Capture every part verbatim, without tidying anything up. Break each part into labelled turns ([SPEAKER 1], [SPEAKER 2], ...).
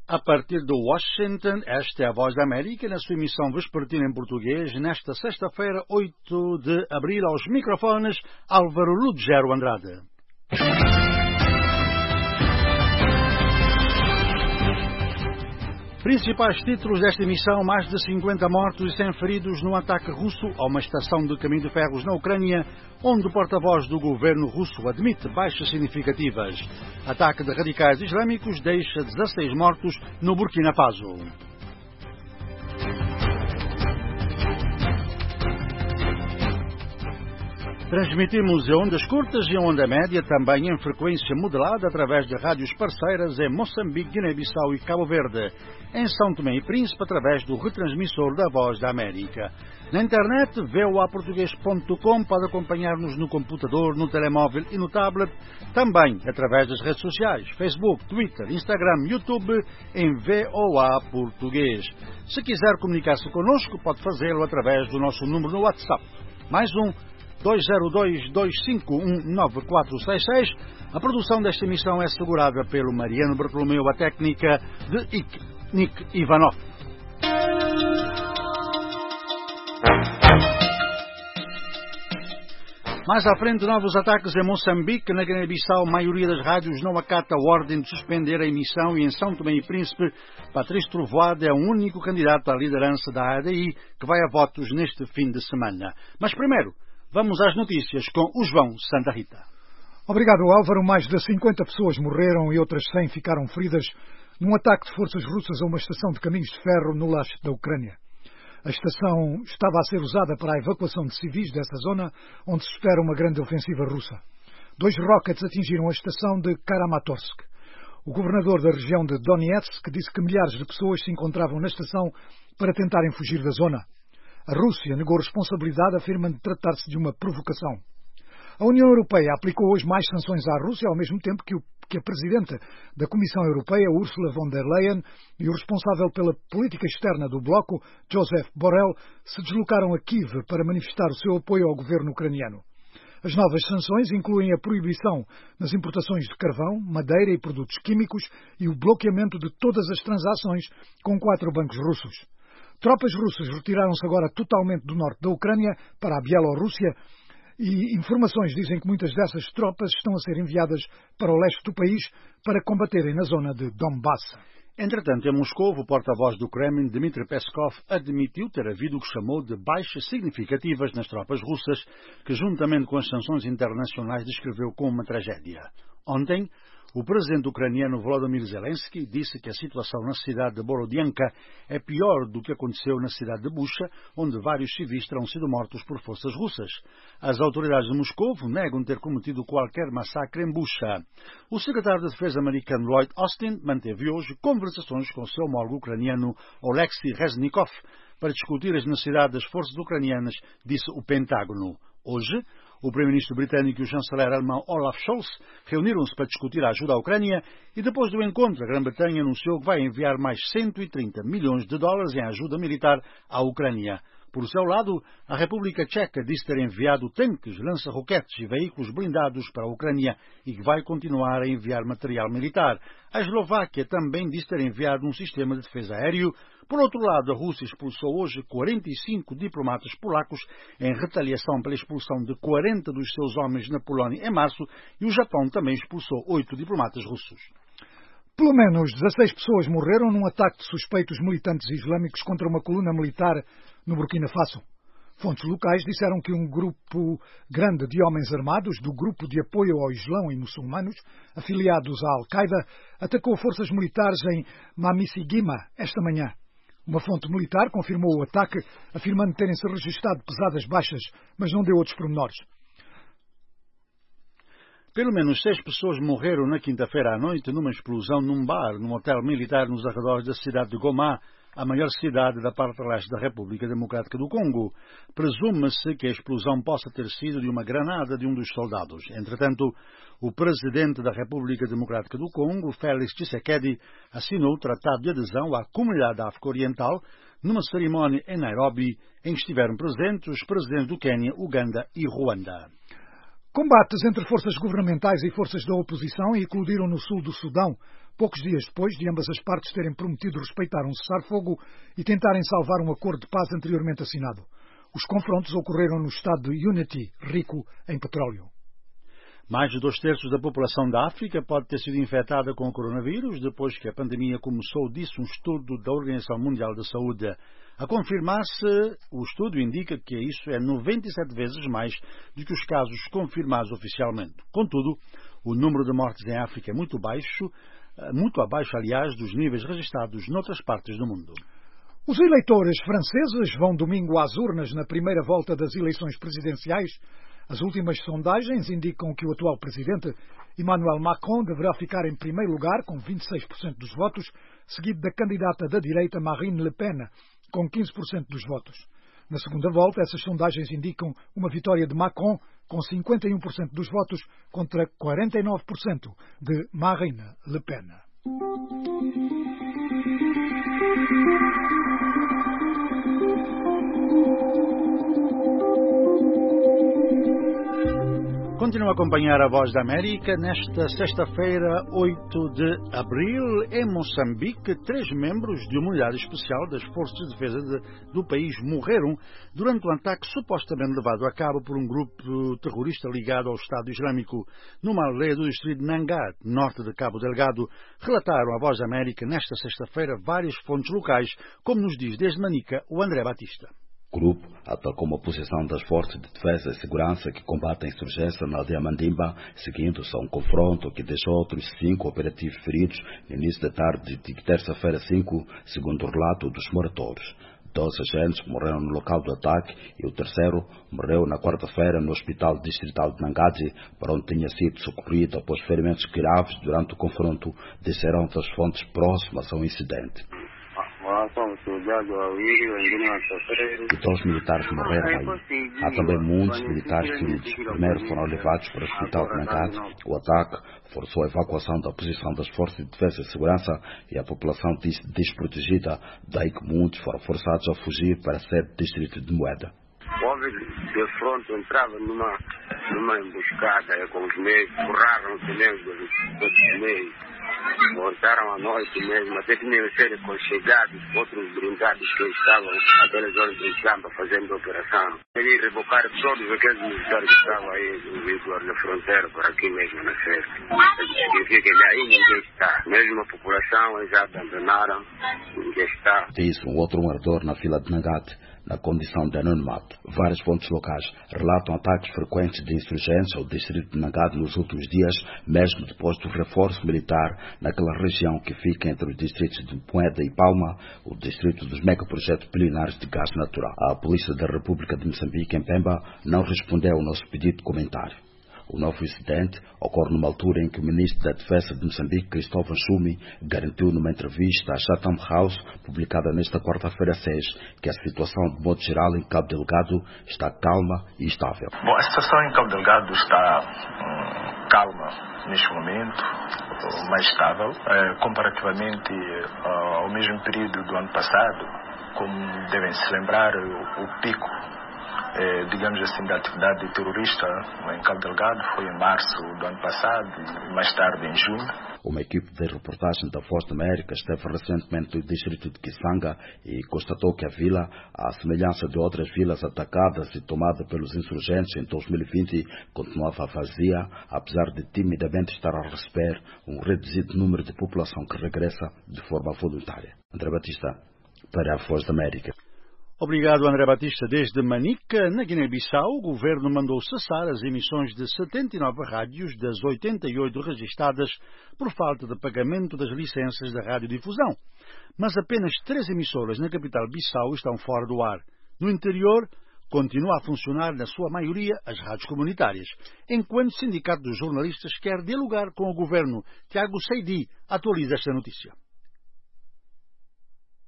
[SPEAKER 1] A partir de Washington, esta é a Voz da América, na sua emissão vespertina em português, nesta sexta-feira, oito de abril, aos microfones, Álvaro Ludgero Andrade. Principais títulos desta emissão: mais de cinquenta mortos e cem feridos num ataque russo a uma estação de caminho de ferros na Ucrânia, onde o porta-voz do governo russo admite baixas significativas. Ataque de radicais islâmicos deixa dezasseis mortos no Burkina Faso. Transmitimos em ondas curtas e em onda média, também em frequência modelada, através de rádios parceiras em Moçambique, Guiné-Bissau e Cabo Verde. Em São Tomé e Príncipe, através do retransmissor da Voz da América. Na internet, v o a português ponto com, pode acompanhar-nos no computador, no telemóvel e no tablet. Também através das redes sociais, Facebook, Twitter, Instagram, YouTube, em V O A Português. Se quiser comunicar-se connosco, pode fazê-lo através do nosso número no WhatsApp. Mais um, dois zero dois, dois cinco um, nove quatro seis seis. A produção desta emissão é assegurada pelo Mariano Bartolomeu, a técnica de Nick Ivanov. Mais à frente, novos ataques em Moçambique. Na Guiné-Bissau, a maioria das rádios não acata a ordem de suspender a emissão, e em São Tomé e Príncipe, Patrício Trovoada é o único candidato à liderança da A D I que vai a votos neste fim de semana. Mas primeiro, vamos às notícias com o João Santa Rita.
[SPEAKER 2] Obrigado, Álvaro. Mais de cinquenta pessoas morreram e outras cem ficaram feridas num ataque de forças russas a uma estação de caminhos de ferro no leste da Ucrânia. A estação estava a ser usada para a evacuação de civis dessa zona, onde se espera uma grande ofensiva russa. Dois rockets atingiram a estação de Kramatorsk. O governador da região de Donetsk disse que milhares de pessoas se encontravam na estação para tentarem fugir da zona. A Rússia negou responsabilidade, afirmando tratar-se de uma provocação. A União Europeia aplicou hoje mais sanções à Rússia, ao mesmo tempo que, o, que a Presidente da Comissão Europeia, Ursula von der Leyen, e o responsável pela política externa do bloco, Josep Borrell, se deslocaram a Kiev para manifestar o seu apoio ao governo ucraniano. As novas sanções incluem a proibição nas importações de carvão, madeira e produtos químicos e o bloqueamento de todas as transações com quatro bancos russos. Tropas russas retiraram-se agora totalmente do norte da Ucrânia para a Bielorrússia, e informações dizem que muitas dessas tropas estão a ser enviadas para o leste do país para combaterem na zona de Donbass.
[SPEAKER 1] Entretanto, em Moscou, o porta-voz do Kremlin, Dmitry Peskov, admitiu ter havido o que chamou de baixas significativas nas tropas russas, que, juntamente com as sanções internacionais, descreveu como uma tragédia. Ontem, o presidente ucraniano Volodymyr Zelensky disse que a situação na cidade de Borodianka é pior do que aconteceu na cidade de Bucha, onde vários civis terão sido mortos por forças russas. As autoridades de Moscou negam ter cometido qualquer massacre em Bucha. O secretário de Defesa americano Lloyd Austin manteve hoje conversações com seu homólogo ucraniano Oleksiy Reznikov para discutir as necessidades das forças ucranianas, disse o Pentágono. Hoje, o primeiro-ministro britânico e o chanceler alemão Olaf Scholz reuniram-se para discutir a ajuda à Ucrânia e, depois do encontro, a Grã-Bretanha anunciou que vai enviar mais cento e trinta milhões de dólares em ajuda militar à Ucrânia. Por seu lado, a República Tcheca disse ter enviado tanques, lança-roquetes e veículos blindados para a Ucrânia e que vai continuar a enviar material militar. A Eslováquia também disse ter enviado um sistema de defesa aéreo. Por outro lado, a Rússia expulsou hoje quarenta e cinco diplomatas polacos em retaliação pela expulsão de quarenta dos seus homens na Polónia em março, e o Japão também expulsou oito diplomatas russos.
[SPEAKER 2] Pelo menos dezasseis pessoas morreram num ataque de suspeitos militantes islâmicos contra uma coluna militar no Burkina Faso. Fontes locais disseram que um grupo grande de homens armados do Grupo de Apoio ao Islão e Muçulmanos, afiliados à Al-Qaeda, atacou forças militares em Mamissigima esta manhã. Uma fonte militar confirmou o ataque, afirmando terem-se registrado pesadas baixas, mas não deu outros pormenores.
[SPEAKER 1] Pelo menos seis pessoas morreram na quinta-feira à noite numa explosão num bar, num hotel militar nos arredores da cidade de Goma, a maior cidade da parte leste da República Democrática do Congo. Presume-se que a explosão possa ter sido de uma granada de um dos soldados. Entretanto, o presidente da República Democrática do Congo, Félix Tshisekedi, assinou o tratado de adesão à Comunidade África-Oriental numa cerimónia em Nairobi, em que estiveram presentes os presidentes do Quênia, Uganda e Ruanda.
[SPEAKER 2] Combates entre forças governamentais e forças da oposição eclodiram no sul do Sudão, poucos dias depois de ambas as partes terem prometido respeitar um cessar-fogo e tentarem salvar um acordo de paz anteriormente assinado. Os confrontos ocorreram no estado de Unity, rico em petróleo.
[SPEAKER 1] Mais de dois terços da população da África pode ter sido infectada com o coronavírus depois que a pandemia começou, disse um estudo da Organização Mundial da Saúde. A confirmar-se, o estudo indica que isso é noventa e sete vezes mais do que os casos confirmados oficialmente. Contudo, o número de mortes em África é muito baixo, muito abaixo, aliás, dos níveis registrados noutras partes do mundo.
[SPEAKER 2] Os eleitores franceses vão domingo às urnas na primeira volta das eleições presidenciais. As últimas sondagens indicam que o atual presidente, Emmanuel Macron, deverá ficar em primeiro lugar, com vinte e seis por cento dos votos, seguido da candidata da direita Marine Le Pen, com quinze por cento dos votos. Na segunda volta, essas sondagens indicam uma vitória de Macron, com cinquenta e um por cento dos votos, contra quarenta e nove por cento de Marine Le Pen.
[SPEAKER 1] Continua a acompanhar a Voz da América. Nesta sexta-feira, oito de abril, em Moçambique, três membros de uma unidade especial das Forças de Defesa de, do país morreram durante um ataque supostamente levado a cabo por um grupo terrorista ligado ao Estado Islâmico numa aldeia do distrito de Nangat, norte de Cabo Delgado. Relataram à Voz da América nesta sexta-feira várias fontes locais, como nos diz desde Manica o André Batista.
[SPEAKER 3] O grupo atacou uma posição das forças de defesa e segurança que combatem a insurgência na aldeia Mandimba, seguindo-se a um confronto que deixou outros cinco operativos feridos no início da tarde de terça-feira cinco, segundo o relato dos moradores. Doze agentes morreram no local do ataque e o terceiro morreu na quarta-feira no Hospital Distrital de Nangadji, para onde tinha sido socorrido após ferimentos graves durante o confronto, disseram das fontes próximas ao incidente. E dois militares morreram aí. Há também muitos militares feridos. Primeiro foram levados para o hospital de Nangadji. O ataque forçou a evacuação da posição das forças de defesa e segurança e a população disse desprotegida, daí que muitos foram forçados a fugir para a sede do distrito de Moeda.
[SPEAKER 4] O homem de fronte entrava numa, numa emboscada com os meios, borraram os pneus dos meios. Voltaram à noite mesmo, até tinham sido conchegados, outros blindados que estavam naquela zona de Zamba fazendo operação. Eles revocaram todos aqueles militares que estavam aí no vigor na fronteira, por aqui mesmo na cerca. Significa que aí ninguém está. Mesmo a população eles já abandonaram, ninguém está.
[SPEAKER 3] Diz um outro morador na fila de Nangat, na condição de anonimato. Várias fontes locais relatam ataques frequentes de insurgentes ao distrito de Nangat nos últimos dias, mesmo depois do reforço militar naquela região que fica entre os distritos de Moeda e Palma, o distrito dos megaprojetos bilionários de gás natural. A Polícia da República de Moçambique, em Pemba, não respondeu ao nosso pedido de comentário. O novo incidente ocorre numa altura em que o ministro da Defesa de Moçambique, Cristóvão Schumi, garantiu numa entrevista à Chatham House, publicada nesta quarta-feira seis, que a situação de modo geral em Cabo Delgado está calma e estável.
[SPEAKER 5] Bom, a situação em Cabo Delgado está hum, calma neste momento, mais estável, é, comparativamente ao mesmo período do ano passado. Como devem se lembrar, o, o pico É, digamos assim, da atividade terrorista em Cabo Delgado foi em março do ano passado e mais tarde em junho.
[SPEAKER 3] Uma equipe de reportagem da Voz da América esteve recentemente no distrito de Kisanga e constatou que a vila, à semelhança de outras vilas atacadas e tomadas pelos insurgentes em dois mil e vinte, continuava vazia, apesar de timidamente estar a receber um reduzido número de população que regressa de forma voluntária. André Batista, para a Voz da América.
[SPEAKER 1] Obrigado, André Batista. Desde Manica, na Guiné-Bissau, o governo mandou cessar as emissões de setenta e nove rádios das oitenta e oito registadas por falta de pagamento das licenças da radiodifusão. Mas apenas três emissoras na capital Bissau estão fora do ar. No interior, continua a funcionar, na sua maioria, as rádios comunitárias, enquanto o Sindicato dos Jornalistas quer dialogar com o governo. Tiago Seidi atualiza esta notícia.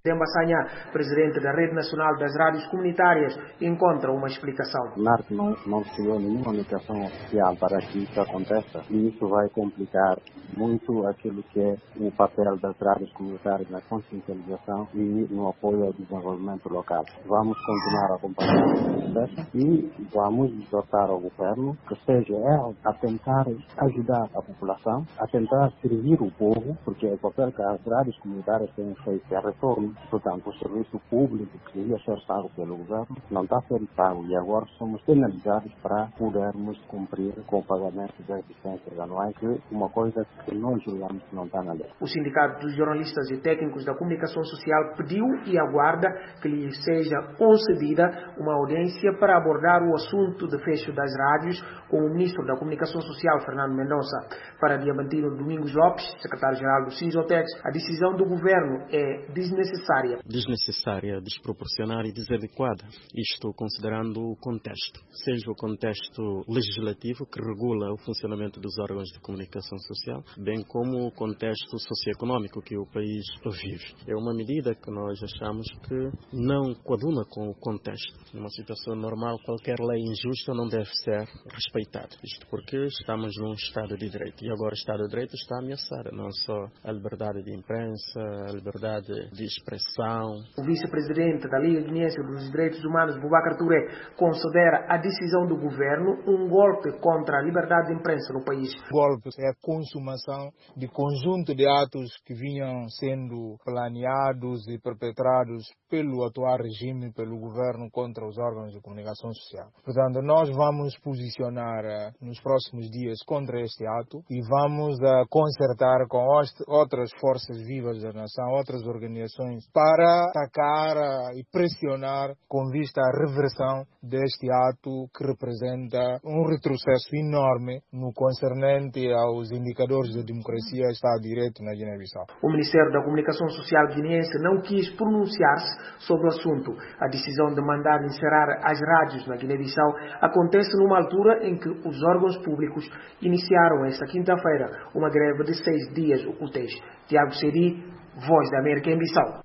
[SPEAKER 6] Demba Sanha, presidente da Rede Nacional das Rádios Comunitárias, encontra uma explicação.
[SPEAKER 7] O N A R C não, não recebeu nenhuma indicação oficial para que isso aconteça e isso vai complicar muito aquilo que é o papel das rádios comunitárias na consciencialização e no apoio ao desenvolvimento local. Vamos continuar a acompanhar o processo e vamos exortar ao governo que seja ele a tentar ajudar a população, a tentar servir o povo, porque é o papel que as rádios comunitárias têm feito a retorno. Portanto, o serviço público que devia ser pago pelo governo não está sendo pago e agora somos penalizados para podermos cumprir com o pagamento das licenças anuais, que é uma coisa que nós julgamos que não está na lei.
[SPEAKER 6] O Sindicato dos Jornalistas e Técnicos da Comunicação Social pediu e aguarda que lhe seja concedida uma audiência para abordar o assunto de fecho das rádios com o Ministro da Comunicação Social, Fernando Mendonça. Para Diamantino Domingos Lopes, secretário-geral do Sinsotex, a decisão do governo é desnecessária.
[SPEAKER 8] Desnecessária, desproporcionada e desadequada. Isto considerando o contexto. Seja o contexto legislativo que regula o funcionamento dos órgãos de comunicação social, bem como o contexto socioeconômico que o país vive. É uma medida que nós achamos que não coaduna com o contexto. Numa situação normal, qualquer lei injusta não deve ser respeitada. Isto porque estamos num Estado de Direito. E agora o Estado de Direito está ameaçado. Não só a liberdade de imprensa, a liberdade de expressão.
[SPEAKER 6] O vice-presidente da Liga Guinense dos Direitos Humanos, Boubacar Touré, considera a decisão do governo um golpe contra a liberdade de imprensa no país.
[SPEAKER 9] O golpe é a consumação de conjunto de atos que vinham sendo planeados e perpetrados pelo atual regime, pelo governo, contra os órgãos de comunicação social. Portanto, nós vamos posicionar uh, nos próximos dias contra este ato e vamos uh, concertar com outras forças vivas da nação, outras organizações, para atacar uh, e pressionar com vista à reversão deste ato que representa um retrocesso enorme no concernente aos indicadores da democracia e Estado de Direito na Guiné-Bissau.
[SPEAKER 6] O Ministério da Comunicação Social guineense não quis pronunciar-se sobre o assunto. A decisão de mandar encerrar as rádios na Guiné-Bissau acontece numa altura em que os órgãos públicos iniciaram esta quinta-feira uma greve de seis dias úteis. Tiago Seri, Voz da América em Bissau.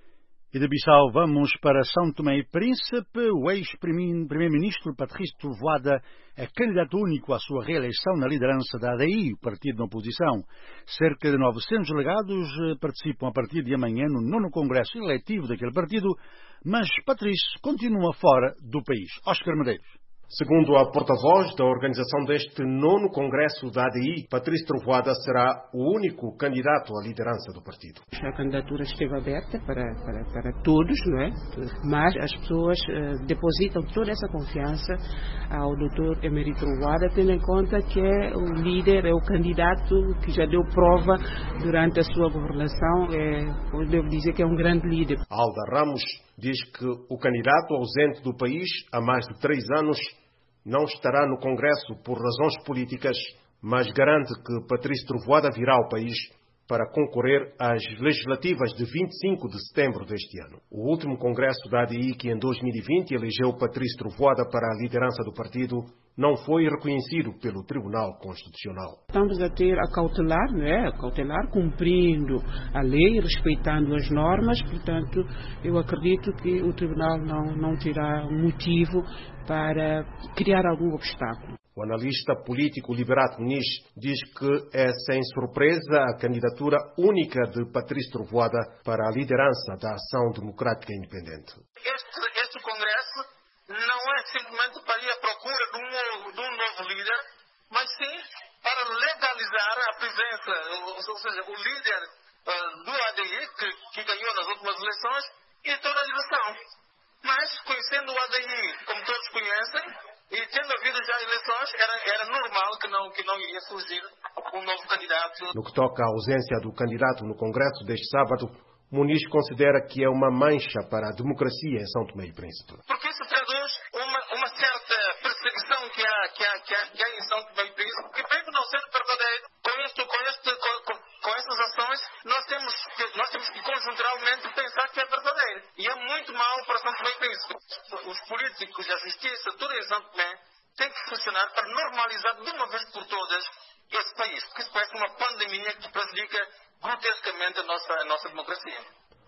[SPEAKER 1] E de Bissau vamos para São Tomé e Príncipe. O ex-primeiro-ministro Patrício Trovoada é candidato único à sua reeleição na liderança da A D I, o partido da oposição. Cerca de novecentos delegados participam a partir de amanhã no nono congresso eletivo daquele partido, mas Patrício continua fora do país. Oscar Medeiros.
[SPEAKER 10] Segundo a porta-voz da organização deste nono congresso da A D I, Patrício Trovoada será o único candidato à liderança do partido.
[SPEAKER 11] A candidatura esteve aberta para, para, para todos, não é? Mas as pessoas uh, depositam toda essa confiança ao doutor Emerito Trovoada, tendo em conta que é o líder, é o candidato que já deu prova durante a sua governação, é, eu devo dizer que é um grande líder.
[SPEAKER 10] Alda Ramos diz que o candidato ausente do país há mais de três anos não estará no Congresso por razões políticas, mas garante que Patrício Trovoada virá ao país para concorrer às legislativas de vinte e cinco de setembro deste ano. O último congresso da A D I, que em dois mil e vinte elegeu Patrício Trovoada para a liderança do partido, não foi reconhecido pelo Tribunal Constitucional.
[SPEAKER 11] Estamos a ter a cautelar, não é? A cautelar cumprindo a lei, respeitando as normas, portanto, eu acredito que o Tribunal não, não terá motivo para criar algum obstáculo.
[SPEAKER 10] O analista político Liberato Muniz diz que é sem surpresa a candidatura única de Patrício Trovoada para a liderança da Ação Democrática Independente.
[SPEAKER 12] Este, este congresso não é simplesmente para ir à procura de um, de um novo líder, mas sim para legalizar a presença, ou seja, o líder uh, do A D I, que, que ganhou nas últimas eleições, e toda a direção. Mas, conhecendo o A D I, como todos conhecem, e tendo havido já eleições, era, era normal que não, que não iria surgir um novo candidato.
[SPEAKER 10] No que toca à ausência do candidato no Congresso deste sábado, Muniz considera que é uma mancha para a democracia em São Tomé e Príncipe.
[SPEAKER 12] Porque isso traduz uma, uma certa perseguição que há, que, há, que, há, que há em São Tomé e Príncipe, que mesmo não sendo verdadeiro, com, isto, com, este, com, com, com essas ações, nós temos, que, nós temos que conjunturalmente pensar que é verdadeiro. E é muito mau para São Tomé e Príncipe. Os políticos, a justiça, tudo em São Tomé, tem que funcionar para normalizar de uma vez por todas esse país. Porque isso parece uma pandemia que prejudica grotescamente a nossa, a nossa democracia.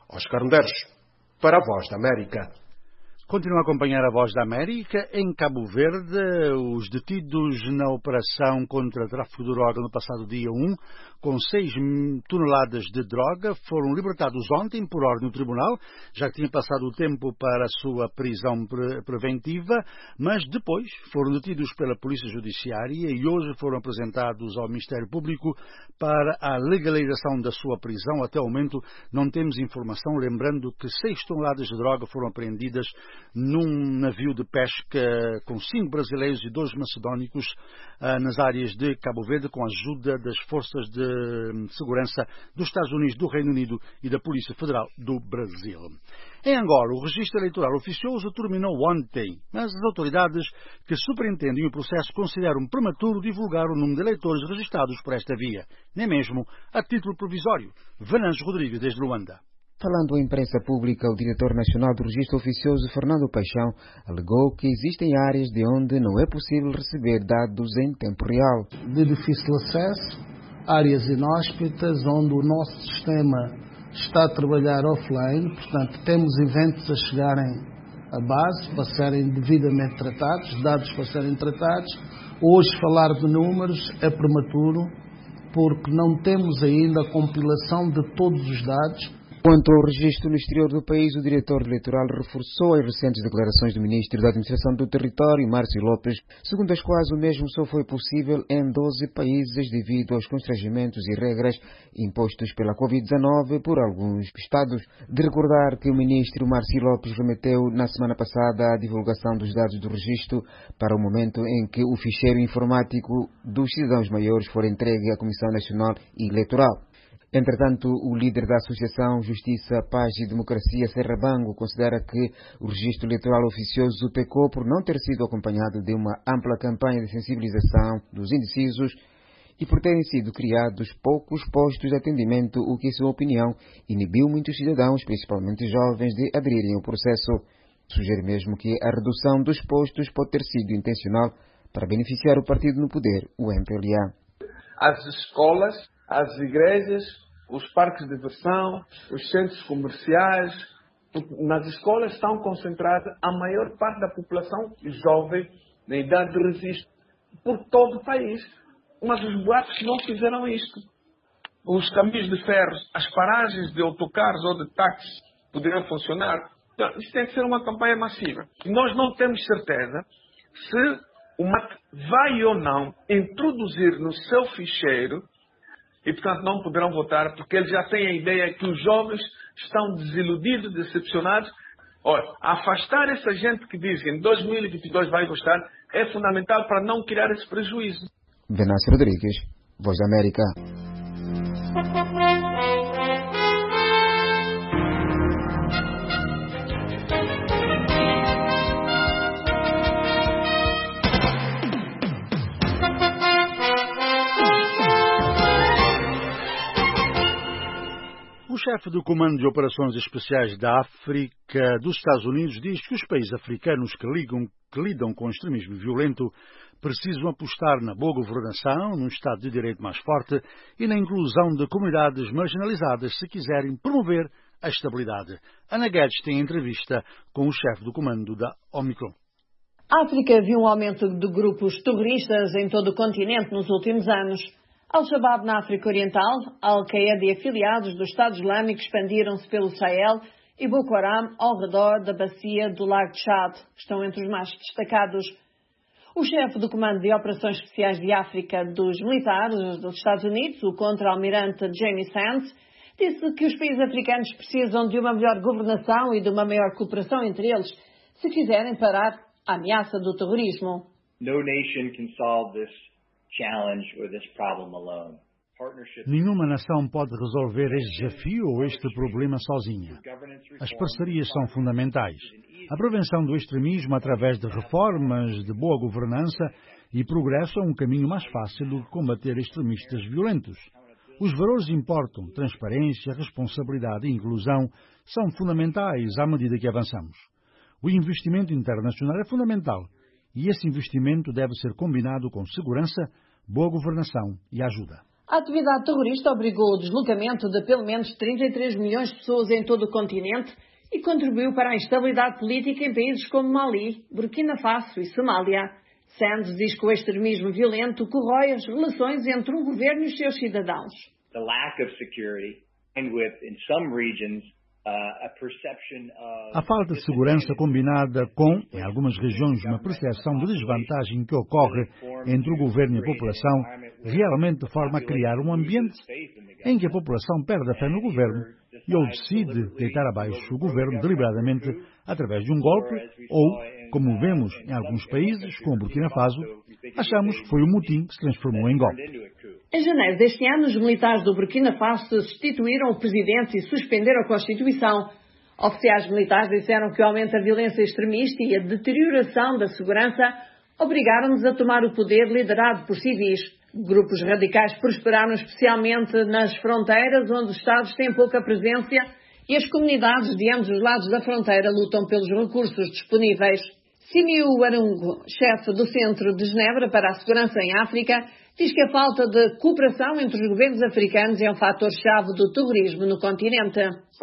[SPEAKER 10] Oscar Medeiros, para a Voz da América.
[SPEAKER 1] Continua a acompanhar a Voz da América. Em Cabo Verde, os detidos na operação contra tráfico de droga no passado dia um, com seis toneladas de droga, foram libertados ontem por ordem do tribunal, já que tinha passado o tempo para a sua prisão pre- preventiva, mas depois foram detidos pela Polícia Judiciária e hoje foram apresentados ao Ministério Público para a legalização da sua prisão. Até o momento não temos informação, lembrando que seis toneladas de droga foram apreendidas num navio de pesca com cinco brasileiros e dois macedónicos uh, nas áreas de Cabo Verde, com a ajuda das forças de um, segurança dos Estados Unidos, do Reino Unido e da Polícia Federal do Brasil. Em Angola, o registro eleitoral oficioso terminou ontem, mas as autoridades que superintendem o processo consideram prematuro divulgar o número de eleitores registrados por esta via, nem mesmo a título provisório. Venâncio Rodrigues, desde Luanda.
[SPEAKER 13] Falando à imprensa pública, o diretor nacional do Registro Oficioso, Fernando Paixão, alegou que existem áreas de onde não é possível receber dados em tempo real.
[SPEAKER 14] De difícil acesso, áreas inóspitas, onde o nosso sistema está a trabalhar offline, portanto temos eventos a chegarem à base para serem devidamente tratados, dados para serem tratados. Hoje falar de números é prematuro, porque não temos ainda a compilação de todos os dados.
[SPEAKER 13] Quanto ao registro no exterior do país, o diretor eleitoral reforçou as recentes declarações do ministro da Administração do Território, Márcio Lopes, segundo as quais o mesmo só foi possível em doze países devido aos constrangimentos e regras impostos pela covid dezenove por alguns estados. De recordar que o ministro Márcio Lopes remeteu na semana passada a divulgação dos dados do registro para o momento em que o ficheiro informático dos cidadãos maiores for entregue à Comissão Nacional Eleitoral. Entretanto, o líder da Associação Justiça, Paz e Democracia, Serra Bango, considera que o registro eleitoral oficioso pecou por não ter sido acompanhado de uma ampla campanha de sensibilização dos indecisos e por terem sido criados poucos postos de atendimento, o que, em sua opinião, inibiu muitos cidadãos, principalmente jovens, de aderirem ao processo. Sugere mesmo que a redução dos postos pode ter sido intencional para beneficiar o partido no poder, o M P L A.
[SPEAKER 15] As escolas, as igrejas, os parques de diversão, os centros comerciais, nas escolas estão concentradas a maior parte da população jovem na idade de registro por todo o país. Mas os boatos não fizeram isto. Os caminhos de ferro, as paragens de autocarros ou de táxis poderiam funcionar. Então, isso tem que ser uma campanha massiva. Nós não temos certeza se o M A C vai ou não introduzir no seu ficheiro. E, portanto, não poderão votar, porque eles já têm a ideia que os jovens estão desiludidos, decepcionados. Olha, afastar essa gente que diz que em dois mil e vinte e dois vai votar é fundamental para não criar esse prejuízo.
[SPEAKER 13] Venâncio Rodrigues, Voz da América.
[SPEAKER 1] O chefe do Comando de Operações Especiais da África dos Estados Unidos diz que os países africanos que, ligam, que lidam com o extremismo violento precisam apostar na boa governação, num Estado de Direito mais forte e na inclusão de comunidades marginalizadas se quiserem promover a estabilidade. Ana Guedes tem entrevista com o chefe do comando da Omicron.
[SPEAKER 16] A África viu um aumento de grupos terroristas em todo o continente nos últimos anos. Al-Shabaab na África Oriental, Al-Qaeda e afiliados do Estado Islâmico expandiram-se pelo Sahel e Boko Haram ao redor da bacia do Lago Tchad, estão entre os mais destacados. O chefe do Comando de Operações Especiais de África dos militares dos Estados Unidos, o contra-almirante Jamie Sands, disse que os países africanos precisam de uma melhor governação e de uma maior cooperação entre eles, se quiserem parar a ameaça do terrorismo.
[SPEAKER 17] No nation can solve this challenge or this problem alone.
[SPEAKER 1] Nenhuma nação pode resolver este desafio ou este problema sozinha. As parcerias são fundamentais. A prevenção do extremismo através de reformas de boa governança e progresso é um caminho mais fácil do que combater extremistas violentos. Os valores importam, transparência, responsabilidade e inclusão são fundamentais à medida que avançamos. O investimento internacional é fundamental e esse investimento deve ser combinado com segurança, boa governação e ajuda.
[SPEAKER 16] A atividade terrorista obrigou o deslocamento de pelo menos trinta e três milhões de pessoas em todo o continente e contribuiu para a instabilidade política em países como Mali, Burkina Faso e Somália. Sands diz que o extremismo violento corrói as relações entre um governo e os seus cidadãos.
[SPEAKER 17] The lack of security, and with, in some regions,
[SPEAKER 1] a falta de segurança combinada com, em algumas regiões, uma percepção de desvantagem que ocorre entre o governo e a população, realmente forma a criar um ambiente em que a população perde a fé no governo e ou decide deitar abaixo o governo deliberadamente através de um golpe ou, como vemos em alguns países, como Burkina Faso, achamos que foi o motim que se transformou em golpe.
[SPEAKER 16] Em janeiro deste ano, os militares do Burkina Faso substituíram o presidente e suspenderam a Constituição. Oficiais militares disseram que o aumento da violência extremista e a deterioração da segurança obrigaram-nos a tomar o poder liderado por civis. Grupos radicais prosperaram especialmente nas fronteiras, onde os Estados têm pouca presença e as comunidades de ambos os lados da fronteira lutam pelos recursos disponíveis. Simiu Warungo, chefe do Centro de Genebra para a Segurança em África, diz que a falta de cooperação entre os governos africanos é um fator-chave do terrorismo no continente.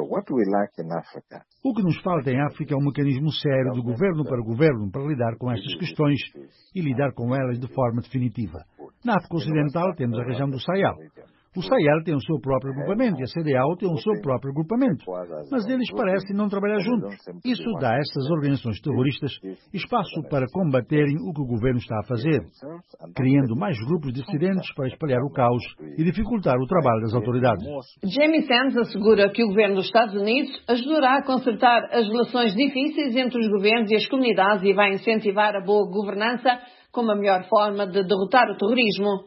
[SPEAKER 1] O que nos falta em África é um mecanismo sério de governo para governo para lidar com estas questões e lidar com elas de forma definitiva. Na África Ocidental temos a região do Sahel. O Sahel tem o seu próprio agrupamento e a C D A O tem o seu próprio agrupamento, mas eles parecem não trabalhar juntos. Isso dá a estas organizações terroristas espaço para combaterem o que o governo está a fazer, criando mais grupos dissidentes para espalhar o caos e dificultar o trabalho das autoridades.
[SPEAKER 16] Jamie Sands assegura que o governo dos Estados Unidos ajudará a consertar as relações difíceis entre os governos e as comunidades e vai incentivar a boa governança como a melhor forma de derrotar o terrorismo.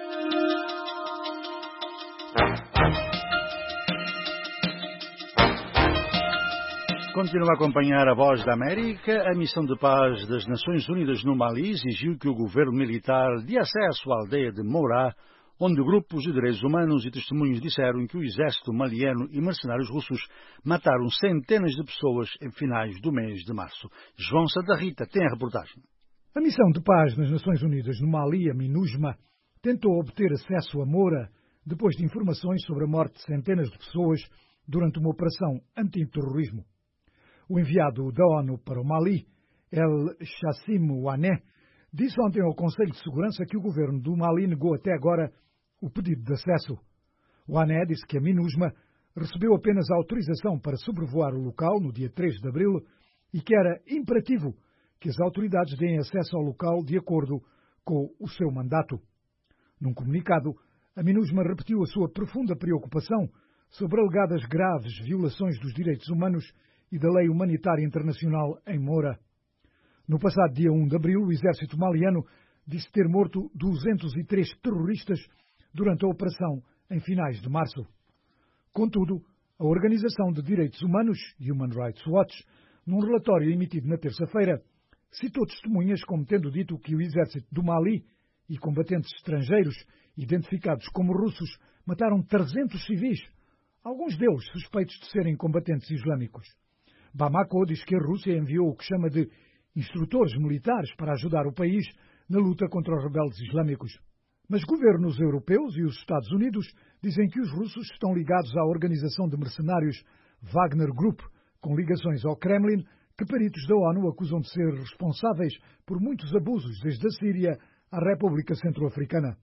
[SPEAKER 1] Continua a acompanhar a Voz da América. A missão de paz das Nações Unidas no Mali exigiu que o governo militar dê acesso à aldeia de Mourá, onde grupos de direitos humanos e testemunhos disseram que o exército maliano e mercenários russos mataram centenas de pessoas em finais do mês de março. João Santa Rita tem a reportagem.
[SPEAKER 2] A missão de paz das Nações Unidas no Mali, a MINUSMA, tentou obter acesso a Moura depois de informações sobre a morte de centenas de pessoas durante uma operação antiterrorismo. O enviado da ONU para o Mali, El Chassim Ouané, disse ontem ao Conselho de Segurança que o governo do Mali negou até agora o pedido de acesso. Ouané disse que a MINUSMA recebeu apenas a autorização para sobrevoar o local no dia três de abril e que era imperativo que as autoridades deem acesso ao local de acordo com o seu mandato. Num comunicado, a MINUSMA repetiu a sua profunda preocupação sobre alegadas graves violações dos direitos humanos e da lei humanitária internacional em Moura. No passado dia um de abril, o exército maliano disse ter morto duzentos e três terroristas durante a operação em finais de março. Contudo, a Organização de Direitos Humanos, Human Rights Watch, num relatório emitido na terça-feira, citou testemunhas como tendo dito que o exército do Mali e combatentes estrangeiros, identificados como russos, mataram trezentos civis, alguns deles suspeitos de serem combatentes islâmicos. Bamako diz que a Rússia enviou o que chama de instrutores militares para ajudar o país na luta contra os rebeldes islâmicos. Mas governos europeus e os Estados Unidos dizem que os russos estão ligados à organização de mercenários Wagner Group, com ligações ao Kremlin, que peritos da ONU acusam de ser responsáveis por muitos abusos desde a Síria à República Centro-Africana.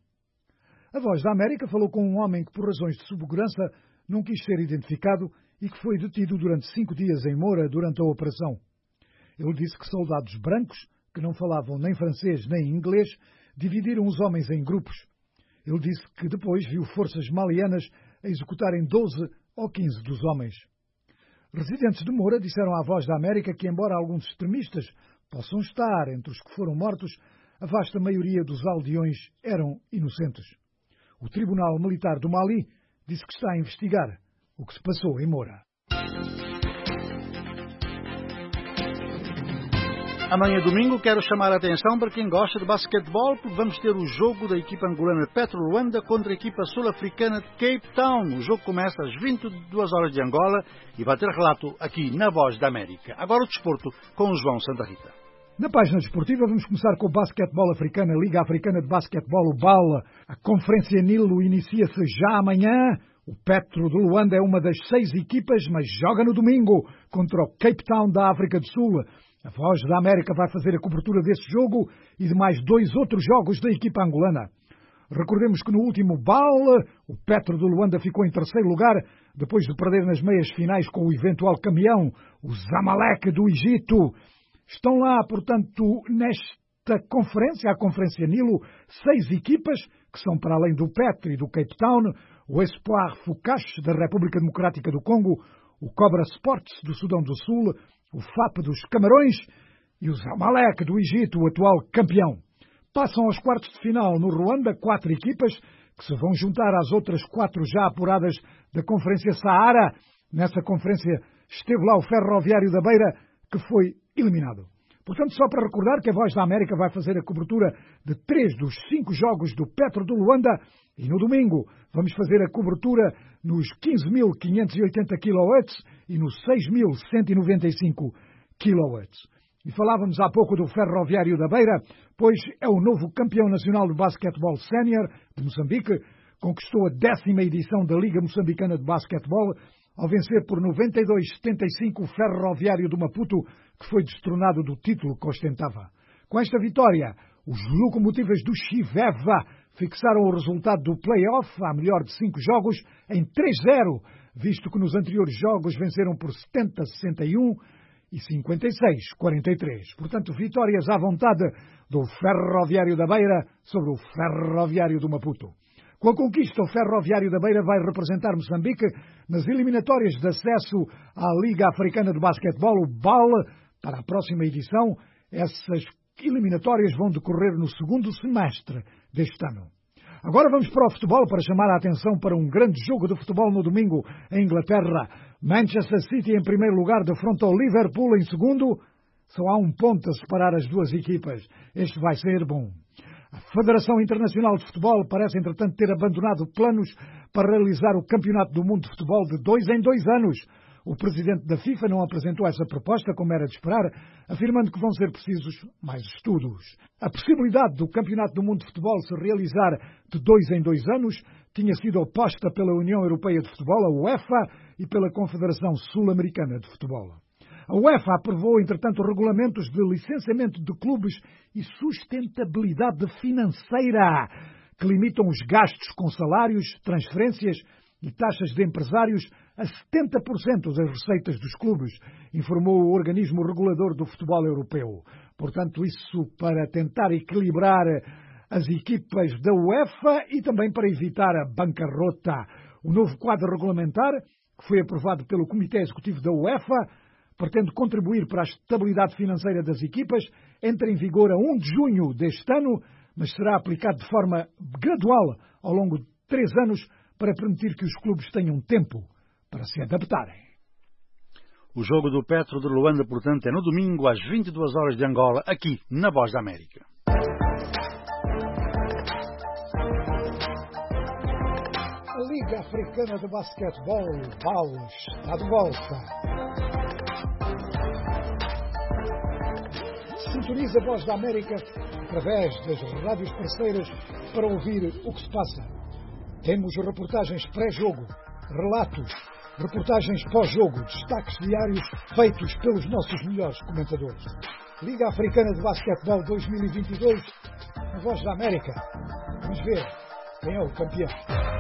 [SPEAKER 2] A Voz da América falou com um homem que, por razões de segurança, não quis ser identificado e que foi detido durante cinco dias em Moura durante a operação. Ele disse que soldados brancos, que não falavam nem francês nem inglês, dividiram os homens em grupos. Ele disse que depois viu forças malianas a executarem doze ou quinze dos homens. Residentes de Moura disseram à Voz da América que, embora alguns extremistas possam estar entre os que foram mortos, a vasta maioria dos aldeões eram inocentes. O Tribunal Militar do Mali disse que está a investigar o que se passou em Moura.
[SPEAKER 1] Amanhã, domingo, quero chamar a atenção para quem gosta de basquetebol, porque vamos ter o jogo da equipa angolana Petro Luanda contra a equipa sul-africana de Cape Town. O jogo começa às vinte e duas horas de Angola e vai ter relato aqui na Voz da América. Agora o desporto com o João Santa Rita.
[SPEAKER 2] Na página desportiva vamos começar com o basquetebol africano, a Liga Africana de Basquetebol, o B A L. A Conferência Nilo inicia-se já amanhã. O Petro de Luanda é uma das seis equipas, mas joga no domingo contra o Cape Town da África do Sul. A Voz da América vai fazer a cobertura desse jogo e de mais dois outros jogos da equipa angolana. Recordemos que no último B A L, o Petro de Luanda ficou em terceiro lugar, depois de perder nas meias finais com o eventual campeão, o Zamalek do Egito. Estão lá, portanto, nesta conferência, a Conferência Nilo, seis equipas, que são para além do Petro e do Cape Town, o Espoir Fucache, da República Democrática do Congo, o Cobra Sports, do Sudão do Sul, o F A P dos Camarões e o Zamalek do Egito, o atual campeão. Passam aos quartos de final no Ruanda quatro equipas, que se vão juntar às outras quatro já apuradas da Conferência Saara. Nessa conferência esteve lá o Ferroviário da Beira, que foi eliminado. Portanto, só para recordar que a Voz da América vai fazer a cobertura de três dos cinco jogos do Petro de Luanda e no domingo vamos fazer a cobertura nos quinze mil quinhentos e oitenta quilohertz e nos seis mil cento e noventa e cinco quilohertz. E falávamos há pouco do Ferroviário da Beira, pois é o novo campeão nacional de basquetebol sénior de Moçambique, conquistou a décima edição da Liga Moçambicana de Basquetebol, ao vencer por noventa e dois a setenta e cinco o Ferroviário do Maputo, que foi destronado do título que ostentava. Com esta vitória, os locomotivas do Chiveva fixaram o resultado do play-off, à melhor de cinco jogos, em três a zero, visto que nos anteriores jogos venceram por setenta a sessenta e um e cinquenta e seis a quarenta e três. Portanto, vitórias à vontade do Ferroviário da Beira sobre o Ferroviário do Maputo. Com a conquista, o Ferroviário da Beira vai representar Moçambique nas eliminatórias de acesso à Liga Africana de Basquetebol, o B A L, para a próxima edição. Essas eliminatórias vão decorrer no segundo semestre deste ano. Agora vamos para o futebol, para chamar a atenção para um grande jogo de futebol no domingo em Inglaterra. Manchester City em primeiro lugar, defronta o Liverpool em segundo. Só há um ponto a separar as duas equipas. Este vai ser bom. A Federação Internacional de Futebol parece, entretanto, ter abandonado planos para realizar o Campeonato do Mundo de Futebol de dois em dois anos. O presidente da FIFA não apresentou essa proposta, como era de esperar, afirmando que vão ser precisos mais estudos. A possibilidade do Campeonato do Mundo de Futebol se realizar de dois em dois anos tinha sido oposta pela União Europeia de Futebol, a UEFA, e pela Confederação Sul-Americana de Futebol. A UEFA aprovou, entretanto, regulamentos de licenciamento de clubes e sustentabilidade financeira, que limitam os gastos com salários, transferências e taxas de empresários a setenta por cento das receitas dos clubes, informou o organismo regulador do futebol europeu. Portanto, isso para tentar equilibrar as equipas da UEFA e também para evitar a bancarrota. O novo quadro regulamentar, que foi aprovado pelo Comitê Executivo da UEFA, pretende contribuir para a estabilidade financeira das equipas, entra em vigor a primeiro de junho deste ano, mas será aplicado de forma gradual ao longo de três anos para permitir que os clubes tenham tempo para se adaptarem.
[SPEAKER 1] O jogo do Petro de Luanda, portanto, é no domingo às vinte e duas horas de Angola, aqui na Voz da América.
[SPEAKER 2] A Liga Africana de Basquetebol, B A L, está de volta. Sintoniza a Voz da América através das rádios parceiras para ouvir o que se passa. Temos reportagens pré-jogo, relatos, reportagens pós-jogo, destaques diários feitos pelos nossos melhores comentadores. Liga Africana de Basquetebol dois mil e vinte e dois, a Voz da América. Vamos ver quem é o campeão.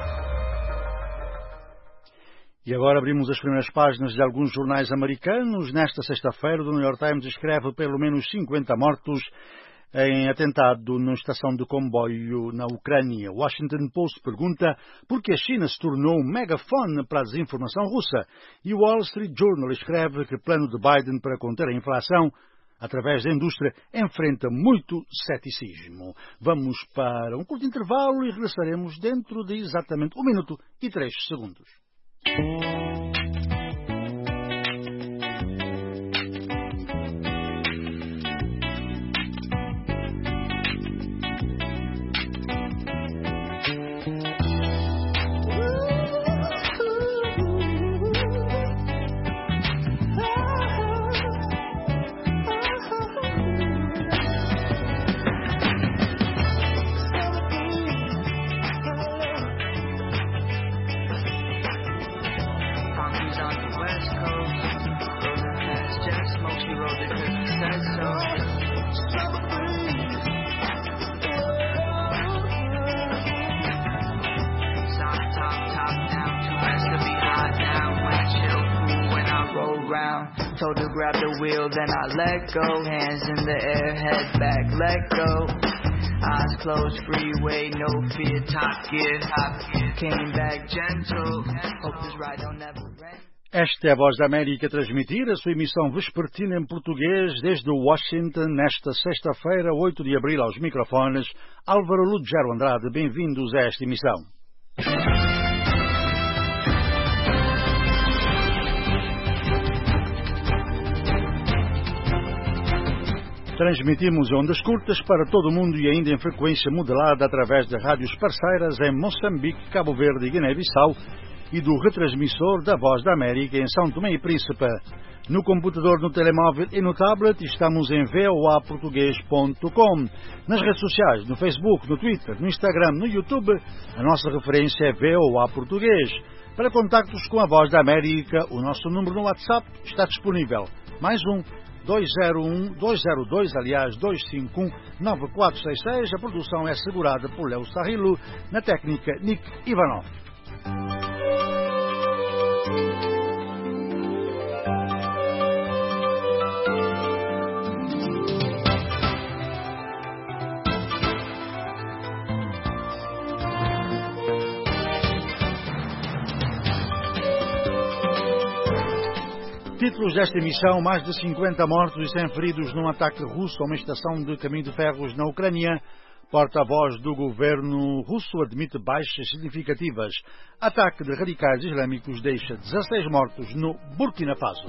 [SPEAKER 1] E agora abrimos as primeiras páginas de alguns jornais americanos. Nesta sexta-feira, o New York Times escreve pelo menos cinquenta mortos em atentado na estação de comboio na Ucrânia. O Washington Post pergunta por que a China se tornou um megafone para a desinformação russa. E o Wall Street Journal escreve que o plano de Biden para conter a inflação através da indústria enfrenta muito ceticismo. Vamos para um curto intervalo e regressaremos dentro de exatamente um minuto e três segundos.
[SPEAKER 18] ground. Told to grab the wheel, then I let go. Hands in the air, head back, let go. Eyes closed, freeway, no fear. Top gear, top gear. Came back gentle. Hope this ride don't never end.
[SPEAKER 1] Esta é a Voz da América a transmitir a sua emissão vespertina em português desde Washington, nesta sexta-feira, oito de abril, aos microfones, Álvaro Lugero Andrade. Bem-vindos a esta emissão. Transmitimos ondas curtas para todo o mundo e ainda em frequência modelada através de rádios parceiras em Moçambique, Cabo Verde e Guiné-Bissau, e do retransmissor da Voz da América em São Tomé e Príncipe. No computador, no telemóvel e no tablet estamos em v o a português ponto com. Nas redes sociais, no Facebook, no Twitter, no Instagram, no YouTube, a nossa referência é V O A Português. Para contactos com a Voz da América, o nosso número no WhatsApp está disponível. Mais um, dois zero um, dois zero dois, aliás, dois cinco um, nove quatro seis seis. A produção é assegurada por Léo Sarrilo, na técnica Nick Ivanov. Títulos desta emissão: mais de cinquenta mortos e cem feridos num ataque russo a uma estação de caminho de ferros na Ucrânia. Porta-voz do governo russo admite baixas significativas. Ataque de radicais islâmicos deixa dezasseis mortos no Burkina Faso.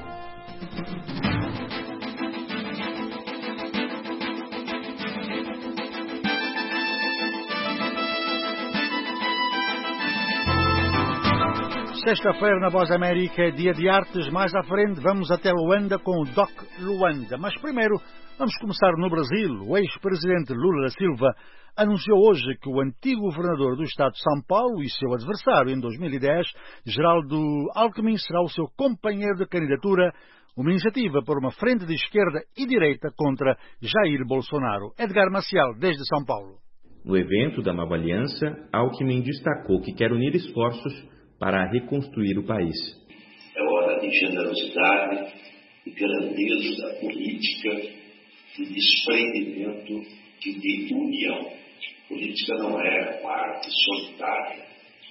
[SPEAKER 1] Sexta-feira na Voz da América é dia de artes. Mais à frente vamos até Luanda com o Doc Luanda. Mas primeiro vamos começar no Brasil. O ex-presidente Lula da Silva anunciou hoje que o antigo governador do estado de São Paulo e seu adversário em dois mil e dez, Geraldo Alckmin, será o seu companheiro de candidatura, uma iniciativa por uma frente de esquerda e direita contra Jair Bolsonaro. Edgar Maciel, desde São Paulo.
[SPEAKER 19] No evento da Nova Aliança, Alckmin destacou que quer unir esforços para reconstruir o país.
[SPEAKER 20] É hora de generosidade, de grandeza da política, de desprendimento e de união. Política não é uma arte solitária.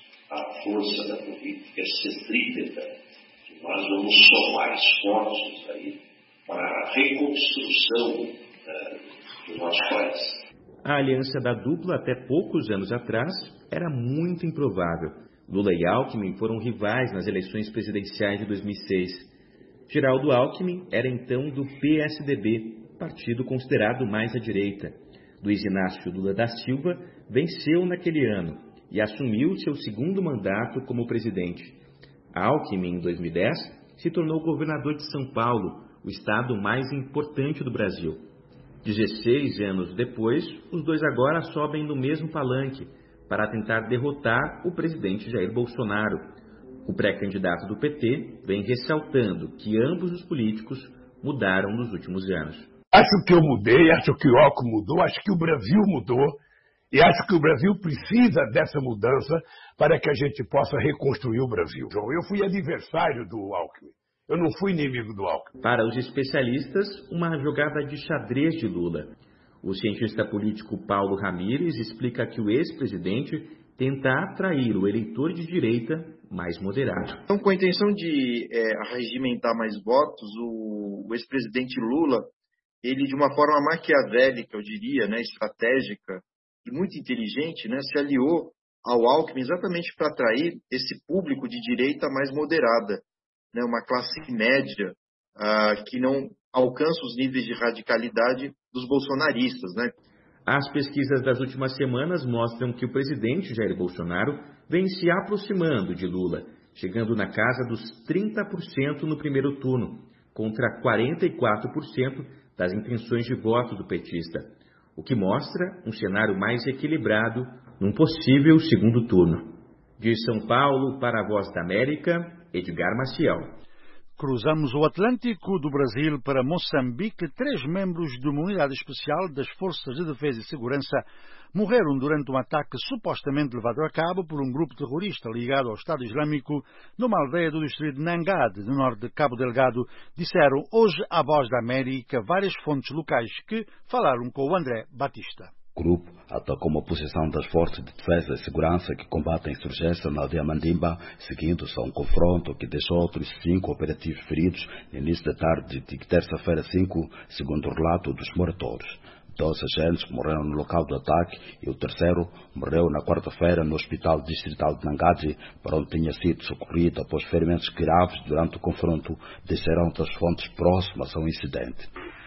[SPEAKER 20] A força da política é centrípeta. E nós vamos somar esforços aí para a reconstrução né, do nosso país.
[SPEAKER 19] A aliança da dupla, até poucos anos atrás, era muito improvável. Lula e Alckmin foram rivais nas eleições presidenciais de dois mil e seis. Geraldo Alckmin era então do P S D B, partido considerado mais à direita. Luiz Inácio Lula da Silva venceu naquele ano e assumiu seu segundo mandato como presidente. Alckmin, em dois mil e dez, se tornou governador de São Paulo, o estado mais importante do Brasil. dezesseis anos depois, os dois agora sobem no mesmo palanque para tentar derrotar o presidente Jair Bolsonaro. O pré-candidato do P T vem ressaltando que ambos os políticos mudaram nos últimos anos.
[SPEAKER 21] Acho que eu mudei, acho que o Alckmin mudou, acho que o Brasil mudou e acho que o Brasil precisa dessa mudança para que a gente possa reconstruir o Brasil. Eu fui adversário do Alckmin, eu não fui inimigo do Alckmin.
[SPEAKER 19] Para os especialistas, uma jogada de xadrez de Lula. O cientista político Paulo Ramírez explica que o ex-presidente tenta atrair o eleitor de direita mais moderado.
[SPEAKER 22] Então, com a intenção de é, arregimentar mais votos, o, o ex-presidente Lula, ele de uma forma maquiavélica, eu diria, né, estratégica e muito inteligente, né, se aliou ao Alckmin exatamente para atrair esse público de direita mais moderada, né, uma classe média uh, que não alcança os níveis de radicalidade dos bolsonaristas, né?
[SPEAKER 19] As pesquisas das últimas semanas mostram que o presidente Jair Bolsonaro vem se aproximando de Lula, chegando na casa dos trinta por cento no primeiro turno, contra quarenta e quatro por cento das intenções de voto do petista, o que mostra um cenário mais equilibrado num possível segundo turno. De São Paulo para a Voz da América, Edgar Maciel.
[SPEAKER 1] Cruzamos o Atlântico do Brasil para Moçambique. Três membros de uma unidade especial das Forças de Defesa e Segurança morreram durante um ataque supostamente levado a cabo por um grupo terrorista ligado ao Estado Islâmico numa aldeia do distrito de Nangade, no norte de Cabo Delgado, disseram hoje à Voz da América várias fontes locais que falaram com o André Batista.
[SPEAKER 3] O grupo atacou uma posição das Forças de Defesa e Segurança que combatem a insurgência na aldeia Mandimba, seguindo-se a um confronto que deixou outros cinco operativos feridos no início da tarde de terça-feira cinco, segundo o relato dos moradores. Dois agentes morreram no local do ataque e o terceiro morreu na quarta-feira no Hospital Distrital de Nangade, para onde tinha sido socorrido após ferimentos graves durante o confronto, disseram das fontes próximas ao incidente.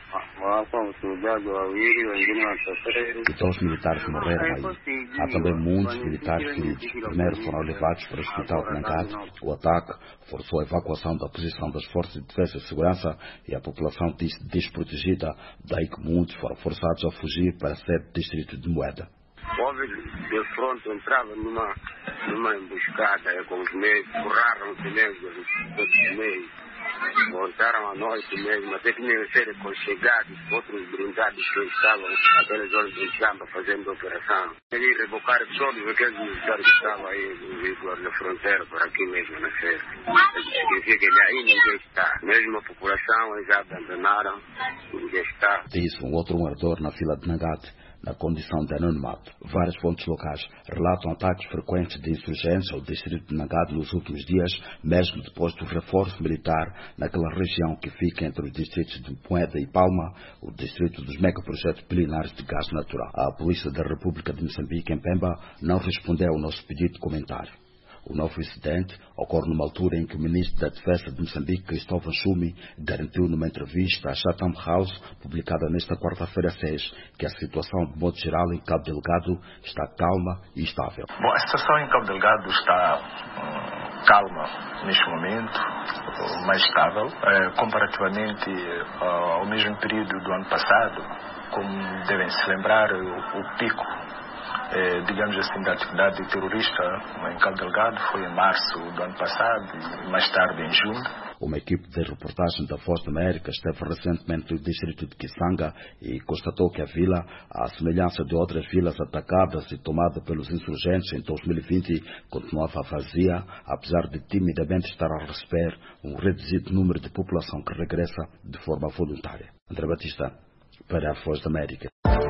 [SPEAKER 3] E dois militares morreram aí. Há também muitos militares feridos. Primeiro foram levados para o Hospital de Nangade. O ataque forçou a evacuação da posição das Forças de Defesa e Segurança e a população disse desprotegida, daí que muitos foram forçados a fugir para o distrito de Moeda.
[SPEAKER 4] O homem de fronte entrava numa, numa emboscada com os meios, borraram-se mesmo, todos os meios. Voltaram à noite mesmo, até tinham que ser aconchegados, outros brindados que estavam aqueles homens de Chamba fazendo operação. Eles revocaram todos aqueles militares que estavam aí na fronteira, por aqui mesmo na feira. Significa que aí ninguém está. Mesmo a população, eles já abandonaram, ninguém está.
[SPEAKER 3] Diz um outro morador na fila de Nangade, na condição de anonimato. Várias fontes locais relatam ataques frequentes de insurgência ao distrito de Nangade nos últimos dias, mesmo depois do reforço militar naquela região que fica entre os distritos de Moeda e Palma, o distrito dos megaprojetos biliares de gás natural. A Polícia da República de Moçambique, em Pemba, não respondeu ao nosso pedido de comentário. O novo incidente ocorre numa altura em que o ministro da Defesa de Moçambique, Cristóvão Chumi, garantiu numa entrevista à Chatham House, publicada nesta quarta-feira seis, que a situação, de modo geral, em Cabo Delgado está calma e estável.
[SPEAKER 5] Bom, a situação em Cabo Delgado está hum, calma neste momento, mais estável, é, comparativamente uh, ao mesmo período do ano passado. Como devem se lembrar, o, o pico Eh, digamos assim, da atividade terrorista em Cabo Delgado foi em março do ano passado e mais tarde em junho.
[SPEAKER 3] Uma equipe de reportagem da Voz da América esteve recentemente no distrito de Kisanga e constatou que a vila, à semelhança de outras vilas atacadas e tomadas pelos insurgentes em dois mil e vinte, continuava vazia, apesar de timidamente estar a receber um reduzido número de população que regressa de forma voluntária. André Batista, para a Voz da América.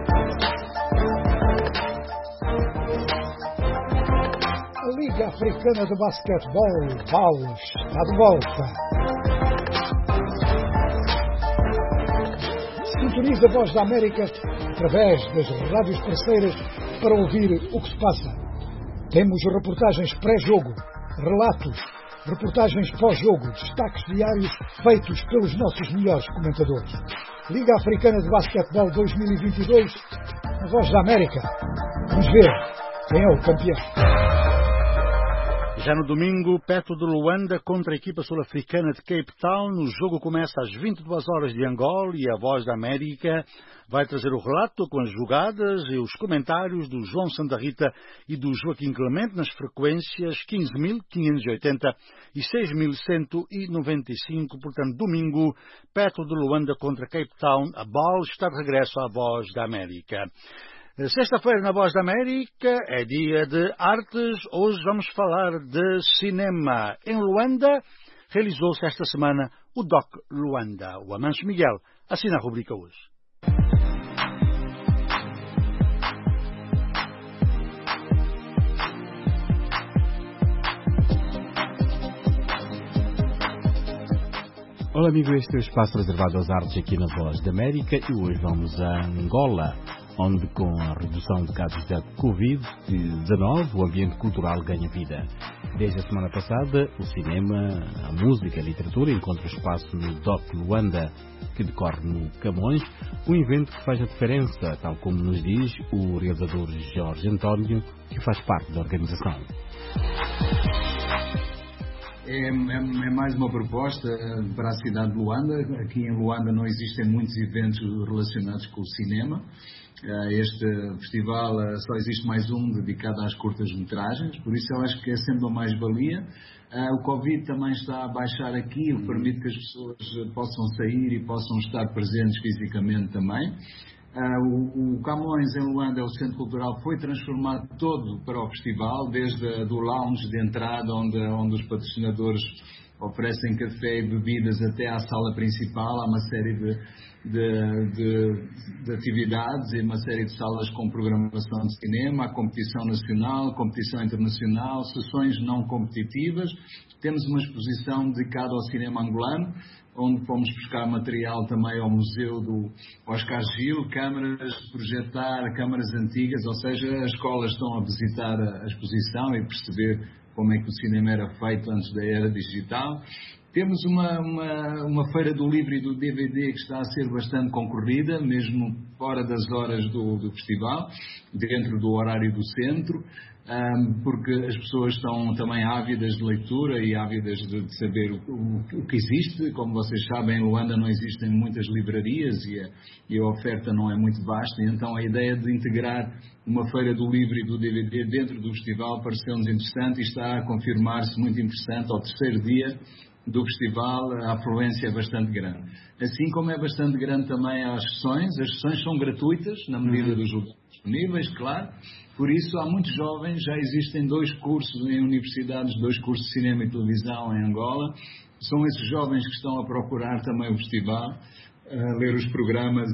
[SPEAKER 2] A Liga Africana de Basquetebol, B A L, está de volta. Sintoniza a Voz da América através das rádios parceiras para ouvir o que se passa. Temos reportagens pré-jogo, relatos, reportagens pós-jogo, destaques diários feitos pelos nossos melhores comentadores. Liga Africana de Basquetebol dois mil e vinte e dois, a Voz da América. Vamos ver quem é o campeão.
[SPEAKER 1] Já no domingo, Petro de Luanda contra a equipa sul-africana de Cape Town. O jogo começa às vinte e duas horas de Angola e a Voz da América vai trazer o relato com as jogadas e os comentários do João Santa Rita e do Joaquim Clemente nas frequências quinze mil quinhentos e oitenta e seis mil cento e noventa e cinco. Portanto, domingo, Petro de Luanda contra Cape Town. A bola está de regresso à Voz da América. Sexta-feira na Voz da América é dia de artes. Hoje vamos falar de cinema. Em Luanda, realizou-se esta semana o Doc Luanda. O Amancio Miguel assina a rubrica hoje.
[SPEAKER 23] Olá amigo, este é o espaço reservado às artes aqui na Voz da América e hoje vamos a Angola, onde com a redução de casos da covid dezenove o ambiente cultural ganha vida. Desde a semana passada, o cinema, a música e a literatura encontram espaço no Doc Luanda, que decorre no Camões, um evento que faz a diferença, tal como nos diz o realizador Jorge António, que faz parte da organização.
[SPEAKER 7] é, é, é mais uma proposta para a cidade de Luanda. Aqui em Luanda não existem muitos eventos relacionados com o cinema. Este festival só existe mais um dedicado às curtas-metragens, por isso eu acho que é sempre uma mais-valia. O Covid também está a baixar aqui, o que permite que as pessoas possam sair e possam estar presentes fisicamente também. O, o Camões em Luanda, o Centro Cultural, foi transformado todo para o festival, desde do lounge de entrada, onde, onde os patrocinadores oferecem café e bebidas, até à sala principal. Há uma série de, de, de, de atividades e uma série de salas com programação de cinema, a competição nacional, competição internacional, sessões não competitivas. Temos uma exposição dedicada ao cinema angolano, onde fomos buscar material também ao Museu do Oscar Gil, câmaras de projetar, câmaras antigas, ou seja, as escolas estão a visitar a exposição e perceber como é que o cinema era feito antes da era digital. Temos uma, uma, uma feira do livro e do D V D que está a ser bastante concorrida, mesmo fora das horas do, do festival, dentro do horário do centro, um, porque as pessoas estão também ávidas de leitura e ávidas de, de saber o, o, o que existe. Como vocês sabem, em Luanda não existem muitas livrarias e a, e a oferta não é muito vasta, e então a ideia de integrar uma feira do livro e do D V D dentro do festival pareceu-nos interessante e está a confirmar-se muito interessante. Ao terceiro dia do festival a afluência é bastante grande. Assim como é bastante grande também as sessões. As sessões são gratuitas, na medida uhum. dos lugares disponíveis, claro. Por isso, há muitos jovens, já existem dois cursos em universidades, dois cursos de cinema e televisão em Angola. São esses jovens que estão a procurar também o festival, a ler os programas,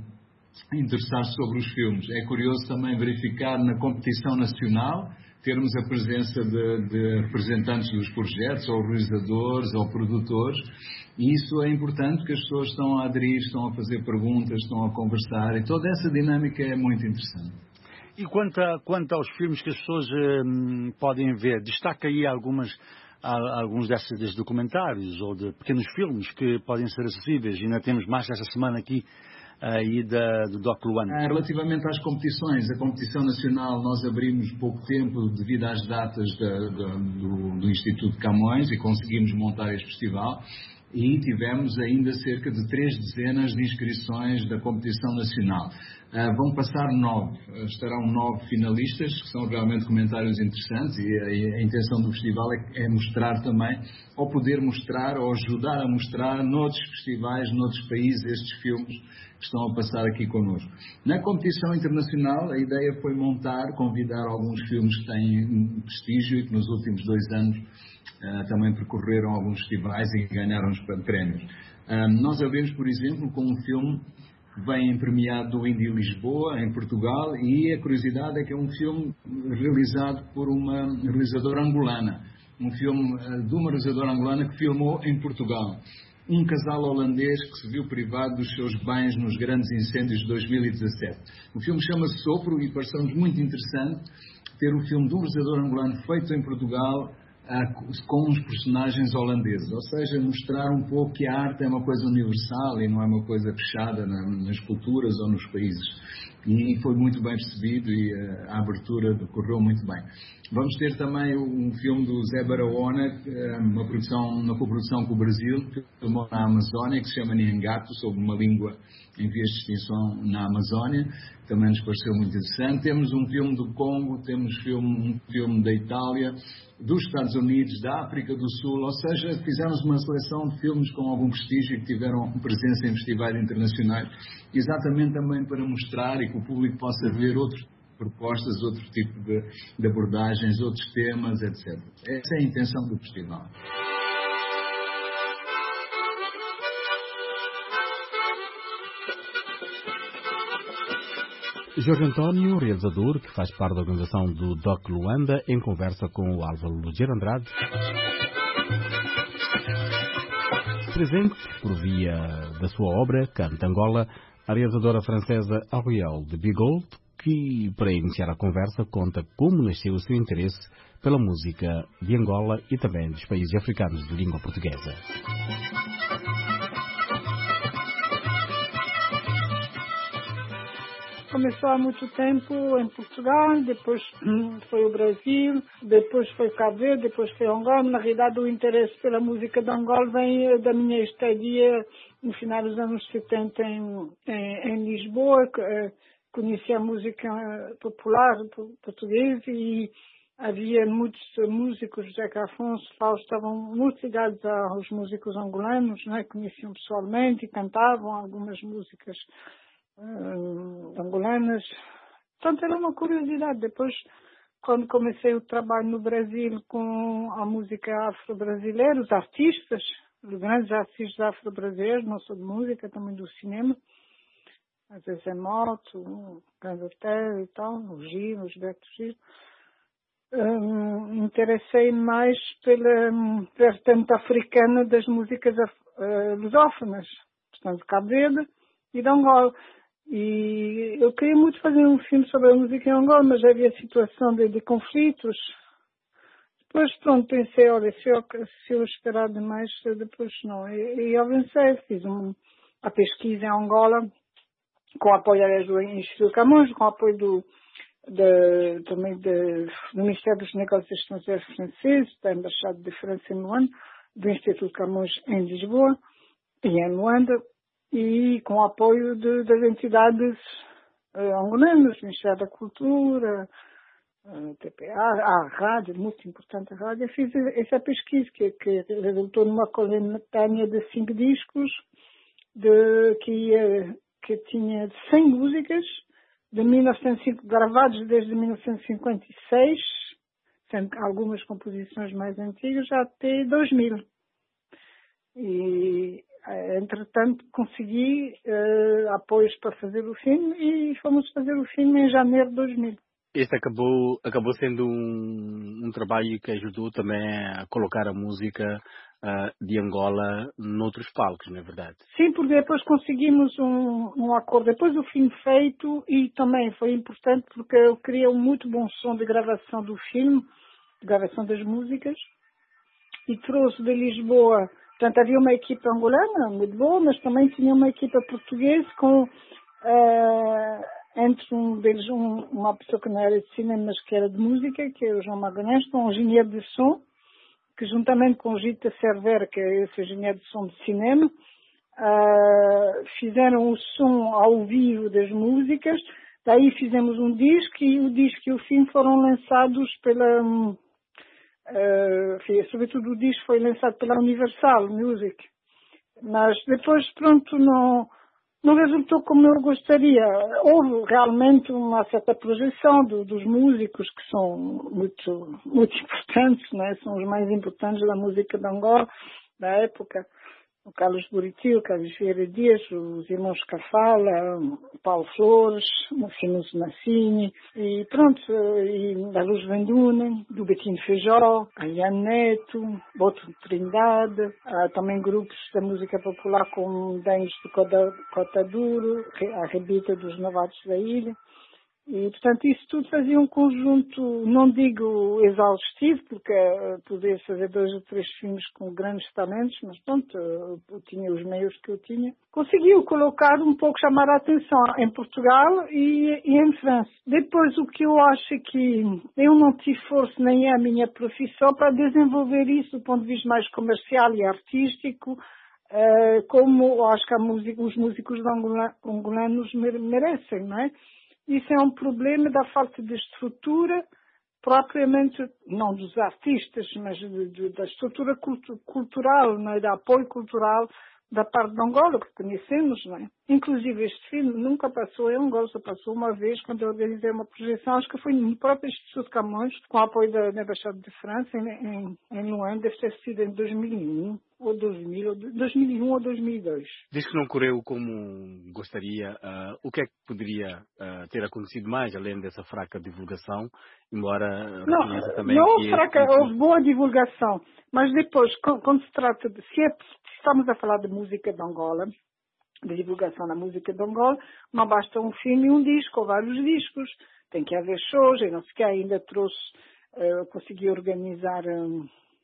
[SPEAKER 7] a interessar-se sobre os filmes. É curioso também verificar na competição nacional, termos a presença de, de representantes dos projetos, ou realizadores, ou produtores, e isso é importante porque as pessoas estão a aderir, estão a fazer perguntas, estão a conversar, e toda essa dinâmica é muito interessante.
[SPEAKER 1] E quanto, a, quanto aos filmes que as pessoas hum, podem ver, destaca aí algumas, alguns desses, desses documentários ou de pequenos filmes que podem ser acessíveis. Ainda temos mais esta semana aqui aí da, do Doc Luanda.
[SPEAKER 7] Relativamente às competições, a competição nacional nós abrimos pouco tempo devido às datas da, da, do, do Instituto Camões e conseguimos montar este festival. E tivemos ainda cerca de três dezenas de inscrições da competição nacional. Uh, vão passar nove, uh, estarão nove finalistas, que são realmente comentários interessantes, e a, e a intenção do festival é, é mostrar também, ou poder mostrar, ou ajudar a mostrar noutros festivais, noutros países, estes filmes que estão a passar aqui connosco. Na competição internacional, a ideia foi montar, convidar alguns filmes que têm prestígio e que nos últimos dois anos Uh, também percorreram alguns festivais e ganharam os prémios. Uh, nós abrimos, por exemplo, com um filme que vem premiado do Indie Lisboa, em Portugal, e a curiosidade é que é um filme realizado por uma realizadora angolana. Um filme uh, de uma realizadora angolana que filmou em Portugal. Um casal holandês que se viu privado dos seus bens nos grandes incêndios de dois mil e dezassete. O filme chama-se Sopro e pareceu-nos muito interessante ter um filme de um realizador angolano feito em Portugal, com uns personagens holandeses, ou seja, mostrar um pouco que a arte é uma coisa universal e não é uma coisa fechada nas culturas ou nos países. E foi muito bem percebido e a abertura decorreu muito bem. Vamos ter também um filme do Zé Barahona, uma, produção, uma coprodução com o Brasil, que filmou na Amazónia, que se chama Nhangato, sobre uma língua em vias de extinção na Amazónia. Também nos pareceu muito interessante. Temos um filme do Congo, temos filme, um filme da Itália, dos Estados Unidos, da África do Sul, ou seja, fizemos uma seleção de filmes com algum prestígio que tiveram presença em festivais internacionais, exatamente também para mostrar e que o público possa ver outras propostas, outro tipo de, de abordagens, outros temas, etcétera. Essa é a intenção do festival.
[SPEAKER 23] Jorge António, realizador, que faz parte da organização do Doc Luanda, em conversa com o Álvaro Lugero Andrade. Presente, por via da sua obra, Canta Angola, a realizadora francesa Ariel de Bigold, que, para iniciar a conversa, conta como nasceu o seu interesse pela música de Angola e também dos países africanos de língua portuguesa.
[SPEAKER 6] Começou há muito tempo em Portugal, depois foi o Brasil, depois foi Cabo Verde, depois foi Angola. Na realidade, o interesse pela música de Angola vem da minha estadia no final dos anos setenta em, em, em Lisboa. Conheci a música popular portuguesa e havia muitos músicos, José Afonso, Fausto, estavam muito ligados aos músicos angolanos, né? Conheciam pessoalmente e cantavam algumas músicas uh, angolanas. Portanto, era uma curiosidade. Depois, quando comecei o trabalho no Brasil com a música afro-brasileira, os artistas, os grandes artistas afro-brasileiros, não só de música, também do cinema, às vezes é Moto, o Candotel e tal, o Gil, o Gilberto Gil. Um, interessei mais pela um, vertente africana das músicas uh, lusófonas, portanto, Cabo Verde e de Angola. E eu queria muito fazer um filme sobre a música em Angola, mas havia situação de, de conflitos. Depois, pronto, pensei, olha, se eu, se eu esperar demais, depois não. E, e eu avancei, fiz um, a pesquisa em Angola, com o apoio, aliás, do Instituto Camões, com o apoio do De, também de, do Ministério dos Negócios Estrangeiros francês, da Embaixada de França em Luanda, do Instituto Camões em Lisboa e em Luanda, e com o apoio de, das entidades uh, angolanas, Ministério da Cultura, uh, T P A, a rádio, muito importante a rádio. Eu fiz essa pesquisa que, que resultou numa coletânea de cinco discos de, que, uh, que tinha cem músicas, de mil novecentos e cinco, gravados desde mil novecentos e cinquenta e seis, sendo algumas composições mais antigas, até dois mil. E, entretanto, consegui uh, apoios para fazer o filme e fomos fazer o filme em janeiro de dois mil.
[SPEAKER 23] Este acabou, acabou sendo um, um trabalho que ajudou também a colocar a música uh, de Angola noutros palcos, não é verdade?
[SPEAKER 6] Sim, porque depois conseguimos um, um acordo. Depois do filme feito, e também foi importante porque eu queria um muito bom som de gravação do filme, de gravação das músicas, e trouxe de Lisboa. Portanto, havia uma equipa angolana muito boa, mas também tinha uma equipa portuguesa com... Uh, entre um deles, um, uma pessoa que não era de cinema, mas que era de música, que é o João Magalhães, com um engenheiro de som, que juntamente com o Gita Cervera, que é esse engenheiro de som de cinema, uh, fizeram o som ao vivo das músicas. Daí fizemos um disco, e o disco e o filme foram lançados pela... Uh, sobretudo o disco foi lançado pela Universal Music. Mas depois, pronto, não... não resultou como eu gostaria. Houve realmente uma certa projeção do, dos músicos, que são muito, muito importantes, né? São os mais importantes da música de Angola, da época. O Carlos Buriti, o Carlos Vieira Dias, os irmãos Cafala, o Paulo Flores, o Sinuso Massini, e pronto, e da Luz Venduna, do Betinho Feijó, a Ian Neto, Boto Trindade, há também grupos da música popular como Dentes de Cota, Cota Duro, a Rebita dos Novatos da Ilha. E, portanto, isso tudo fazia um conjunto, não digo exaustivo, porque uh, podia fazer dois ou três filmes com grandes talentos, mas pronto, uh, eu tinha os meios que eu tinha. Conseguiu colocar um pouco, chamar a atenção em Portugal e, e em França. Depois, o que eu acho é que eu não tive força, nem é a minha profissão, para desenvolver isso do ponto de vista mais comercial e artístico, uh, como eu acho que a música, os músicos angolanos merecem, não é? Isso é um problema da falta de estrutura, propriamente, não dos artistas, mas de, de, da estrutura cultu, cultural, não é? Da apoio cultural da parte de Angola, que conhecemos, não é? Inclusive este filme nunca passou em Angola, só passou uma vez quando eu organizei uma projeção, acho que foi no próprio Instituto Camões, com o apoio da, da Embaixada de França, em, em, em Luanda, deve ter sido em dois mil e um, ou dois mil, ou dois mil e um ou dois mil e dois.
[SPEAKER 23] Diz que não correu como gostaria. Uh, o que é que poderia uh, ter acontecido mais, além dessa fraca divulgação, embora reconheça também
[SPEAKER 6] não,
[SPEAKER 23] que...
[SPEAKER 6] Não, fraca,
[SPEAKER 23] esse...
[SPEAKER 6] houve boa divulgação, mas depois, quando se trata de... Se, é, se estamos a falar de música de Angola, de divulgação da música de Angola, não basta um filme e um disco, ou vários discos, tem que haver shows, eu não sei o que, ainda trouxe, uh, consegui organizar... Um,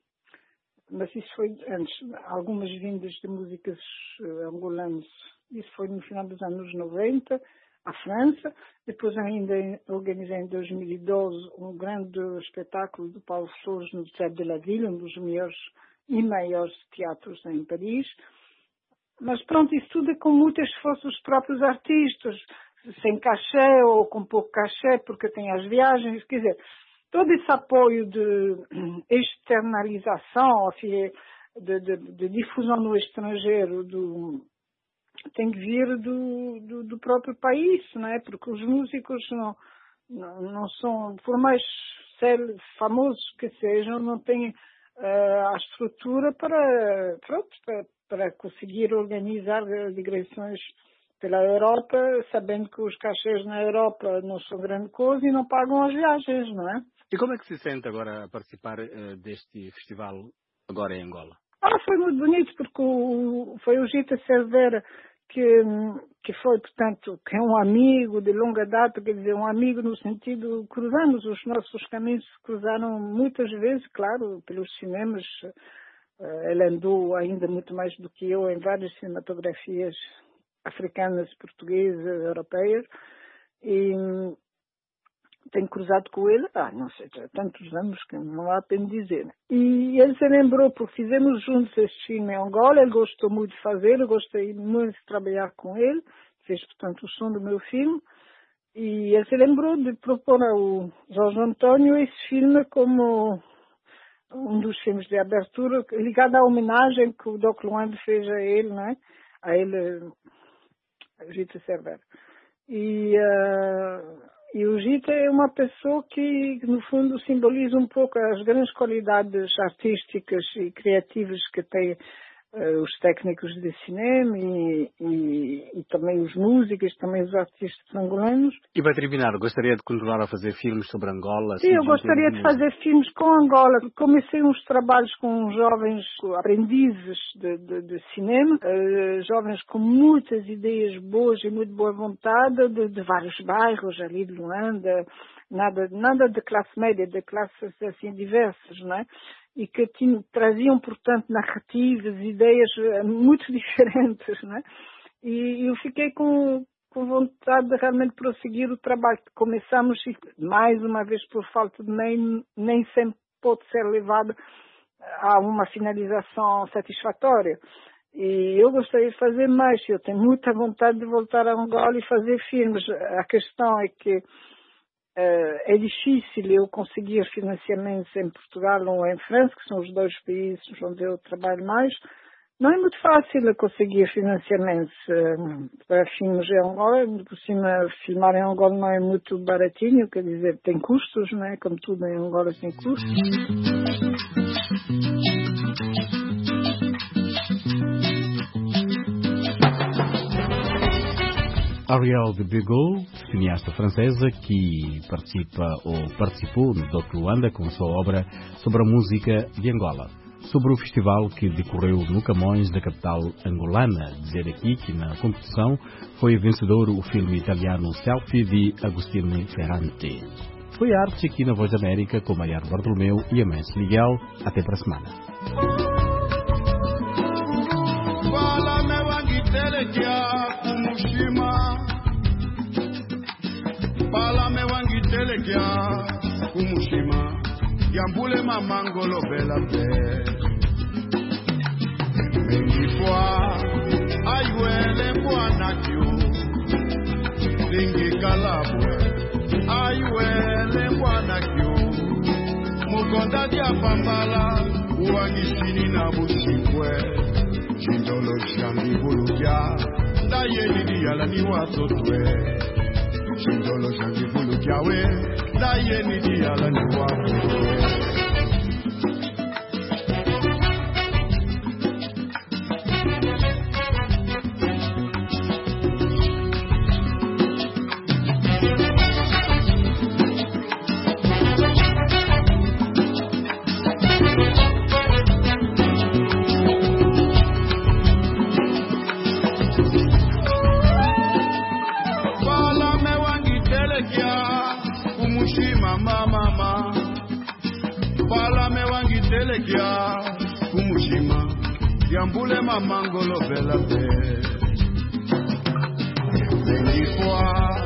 [SPEAKER 6] mas isso foi antes, algumas vindas de músicas uh, angolanas, isso foi no final dos anos noventa, à França. Depois ainda organizei em dois mil e doze um grande espetáculo do Paulo Flores no Teatro de la Ville, um dos melhores e maiores teatros em Paris. Mas pronto, isso tudo é com muito esforço dos próprios artistas, sem cachê ou com pouco cachê, porque tem as viagens, quer dizer, todo esse apoio de externalização, de, de, de difusão no estrangeiro, do, tem que vir do, do, do próprio país, não é? Porque os músicos não, não, não são, por mais sérios, famosos que sejam, não têm uh, a estrutura para, pronto, para, para conseguir organizar digressões pela Europa, sabendo que os cachês na Europa não são grande coisa e não pagam as viagens, não é?
[SPEAKER 8] E como é que se sente agora a participar uh, deste festival agora em Angola?
[SPEAKER 6] Ah, foi muito bonito, porque o, foi o Gita Cervera que, que foi, portanto, que é um amigo de longa data, quer dizer, um amigo no sentido, cruzamos, os nossos caminhos se cruzaram muitas vezes, claro, pelos cinemas. Uh, ele andou ainda muito mais do que eu em várias cinematografias africanas, portuguesas, europeias, e tenho cruzado com ele, ah, não sei, há tantos anos que não há pena dizer. E ele se lembrou, porque fizemos juntos este filme em Angola, ele gostou muito de fazer, eu gostei muito de trabalhar com ele, fez, portanto, o som do meu filme, e ele se lembrou de propor ao Jorge António esse filme como um dos filmes de abertura, ligado à homenagem que o Doc Luanda fez a ele, não é? A ele, a Gita Cervera. E... Uh, E o Gita é uma pessoa que, no fundo, simboliza um pouco as grandes qualidades artísticas e criativas que têm uh, os técnicos de cinema e, e, e também os músicos, também os artistas angolanos.
[SPEAKER 8] E para terminar, gostaria de continuar a fazer filmes sobre Angola?
[SPEAKER 6] Sim, eu gostaria de fazer filmes com Angola. Comecei uns trabalhos com jovens aprendizes de, de, de cinema, uh, jovens com muitas ideias boas e muito boa vontade, de, de vários bairros ali de Luanda, nada, nada de classe média, de classes assim diversas, não é? E que tinham, traziam, portanto, narrativas, ideias muito diferentes, não é? E eu fiquei com, com vontade de realmente prosseguir o trabalho que começamos e, mais uma vez, por falta de meio, nem sempre pode ser levado a uma finalização satisfatória. E eu gostaria de fazer mais, eu tenho muita vontade de voltar a Angola e fazer filmes. A questão é que Uh, é difícil eu conseguir financiamentos em Portugal ou em França, que são os dois países onde eu trabalho mais. Não é muito fácil conseguir financiamentos uh, para filmes em Angola. Por cima, filmar em Angola não é muito baratinho, quer dizer, tem custos, não é? Como tudo em Angola tem custos.
[SPEAKER 23] Ariel de Begaud, cineasta francesa que participa ou participou no Doc Luanda com a sua obra sobre a música de Angola. Sobre o festival que decorreu no Camões, da capital angolana. Dizer aqui que na competição foi vencedor o filme italiano Selfie de Agostino Ferrante. Foi arte aqui na Voz da América com Mariano Bartolomeu e Amâncio Miguel. Até para a semana.
[SPEAKER 9] Pala me wangi telekia kumushima yambule mamangolo bela pe mengifwa ayuele bwanakyo lingi kalabwe ayuele bwanakyo mukonda dia pambala uangishini na bushikwe chindolo shangi bulukia ndayeli diala ni watotwe Chindolo shangi bulu kiawe, da ye ni di ala ni wapu. Yambule mamangolo bela pe Mengifwa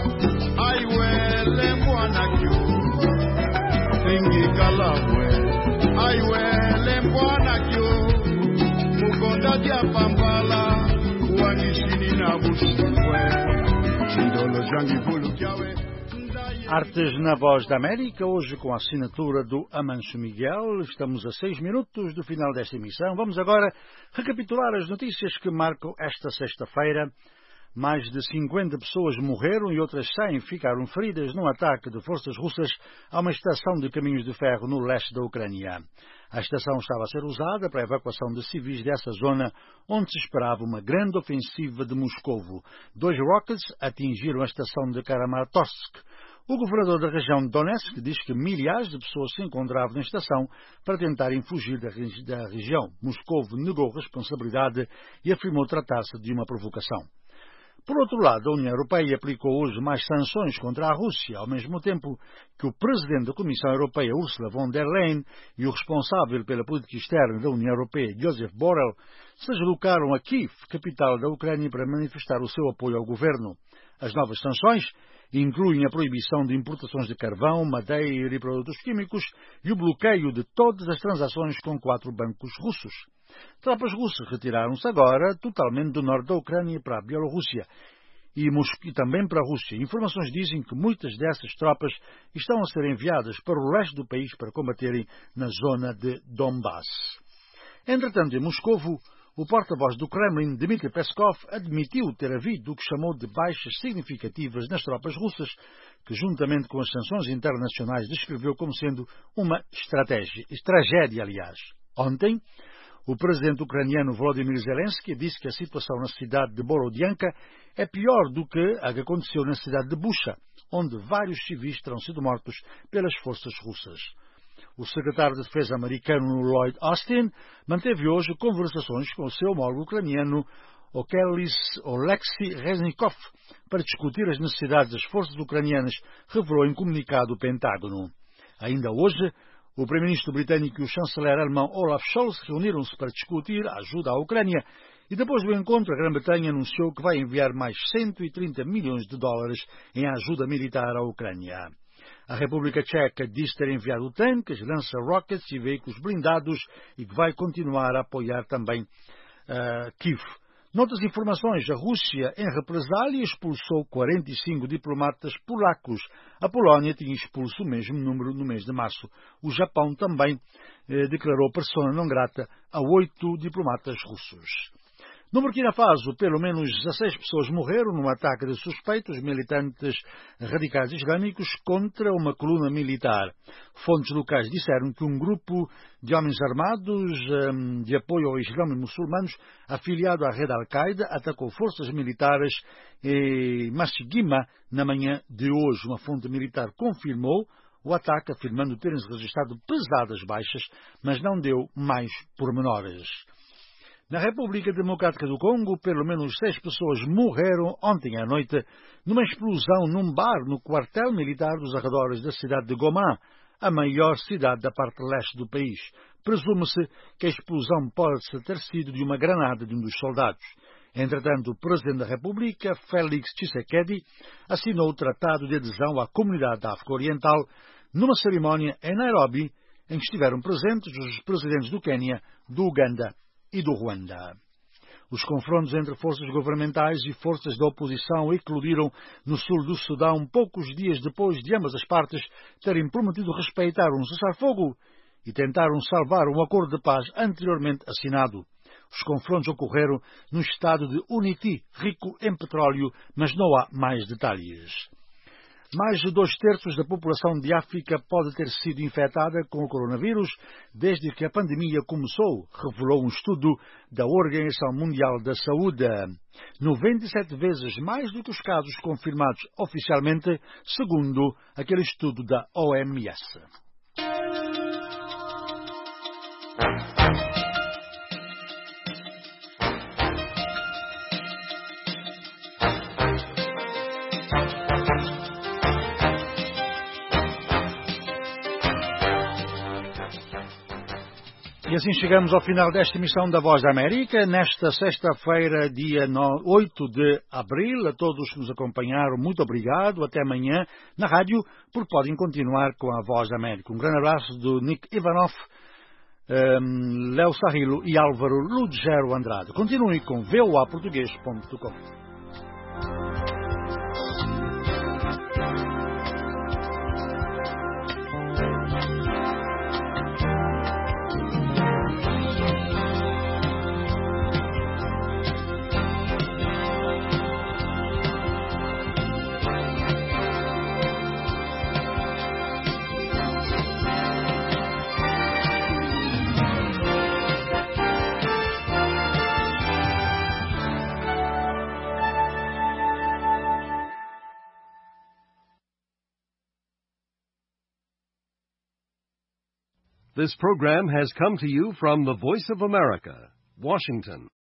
[SPEAKER 1] Artes na Voz da América, hoje com a assinatura do Amancio Miguel. Estamos a seis minutos do final desta emissão. Vamos agora recapitular as notícias que marcam esta sexta-feira. Mais de cinquenta pessoas morreram e outras cem ficaram feridas num ataque de forças russas a uma estação de caminhos de ferro no leste da Ucrânia. A estação estava a ser usada para a evacuação de civis dessa zona, onde se esperava uma grande ofensiva de Moscovo. Dois rockets atingiram a estação de Kramatorsk. O governador da região de Donetsk diz que milhares de pessoas se encontravam na estação para tentarem fugir da, regi- da região. Moscovo negou responsabilidade e afirmou tratar-se de uma provocação. Por outro lado, a União Europeia aplicou hoje mais sanções contra a Rússia, ao mesmo tempo que o presidente da Comissão Europeia, Ursula von der Leyen, e o responsável pela política externa da União Europeia, Josep Borrell, se deslocaram a Kiev, capital da Ucrânia, para manifestar o seu apoio ao governo. As novas sanções incluem a proibição de importações de carvão, madeira e produtos químicos e o bloqueio de todas as transações com quatro bancos russos. Tropas russas retiraram-se agora totalmente do norte da Ucrânia para a Bielorrússia e, e também para a Rússia. Informações dizem que muitas dessas tropas estão a ser enviadas para o leste do país para combaterem na zona de Donbass. Entretanto, em Moscovo, o porta-voz do Kremlin, Dmitry Peskov, admitiu ter havido o que chamou de baixas significativas nas tropas russas, que, juntamente com as sanções internacionais, descreveu como sendo uma estratégia, tragédia, aliás. Ontem, o presidente ucraniano Volodymyr Zelensky disse que a situação na cidade de Borodianka é pior do que a que aconteceu na cidade de Bucha, onde vários civis terão sido mortos pelas forças russas. O secretário de Defesa americano Lloyd Austin manteve hoje conversações com o seu homólogo ucraniano Oleksiy Reznikov para discutir as necessidades das forças ucranianas, revelou em comunicado o Pentágono. Ainda hoje, o primeiro-ministro britânico e o chanceler alemão Olaf Scholz reuniram-se para discutir a ajuda à Ucrânia e depois do encontro a Grã-Bretanha anunciou que vai enviar mais cento e trinta milhões de dólares em ajuda militar à Ucrânia. A República Tcheca diz ter enviado tanques, lança-rockets e veículos blindados e que vai continuar a apoiar também uh, Kiev. Noutras informações, a Rússia, em represália, expulsou quarenta e cinco diplomatas polacos. A Polónia tinha expulso o mesmo número no mês de março. O Japão também eh, declarou persona non grata a oito diplomatas russos. No Burkina Faso, pelo menos dezasseis pessoas morreram num ataque de suspeitos militantes radicais islâmicos contra uma coluna militar. Fontes locais disseram que um grupo de homens armados um, de apoio ao Islã e muçulmanos, afiliado à rede Al-Qaeda, atacou forças militares em Mashiguima na manhã de hoje. Uma fonte militar confirmou o ataque, afirmando terem registrado pesadas baixas, mas não deu mais pormenores. Na República Democrática do Congo, pelo menos seis pessoas morreram ontem à noite numa explosão num bar no quartel militar dos arredores da cidade de Goma, a maior cidade da parte leste do país. Presume-se que a explosão pode ter sido de uma granada de um dos soldados. Entretanto, o Presidente da República, Félix Tshisekedi, assinou o Tratado de Adesão à Comunidade da África Oriental numa cerimónia em Nairobi, em que estiveram presentes os presidentes do Quênia, do Uganda e do Ruanda. Os confrontos entre forças governamentais e forças da oposição eclodiram no sul do Sudão poucos dias depois de ambas as partes terem prometido respeitar um cessar-fogo e tentaram salvar um acordo de paz anteriormente assinado. Os confrontos ocorreram no estado de Unity, rico em petróleo, mas não há mais detalhes. Mais de dois terços da população de África pode ter sido infectada com o coronavírus desde que a pandemia começou, revelou um estudo da Organização Mundial da Saúde. noventa e sete vezes mais do que os casos confirmados oficialmente, segundo aquele estudo da O M S. E assim chegamos ao final desta emissão da Voz da América, nesta sexta-feira, dia oito de abril. A todos que nos acompanharam, muito obrigado. Até amanhã na rádio, porque podem continuar com a Voz da América. Um grande abraço do Nick Ivanov. um, Léo Sarrilo e Álvaro Lugero Andrade. Continue com v o a português ponto com.
[SPEAKER 10] This program has come to you from the Voice of America, Washington.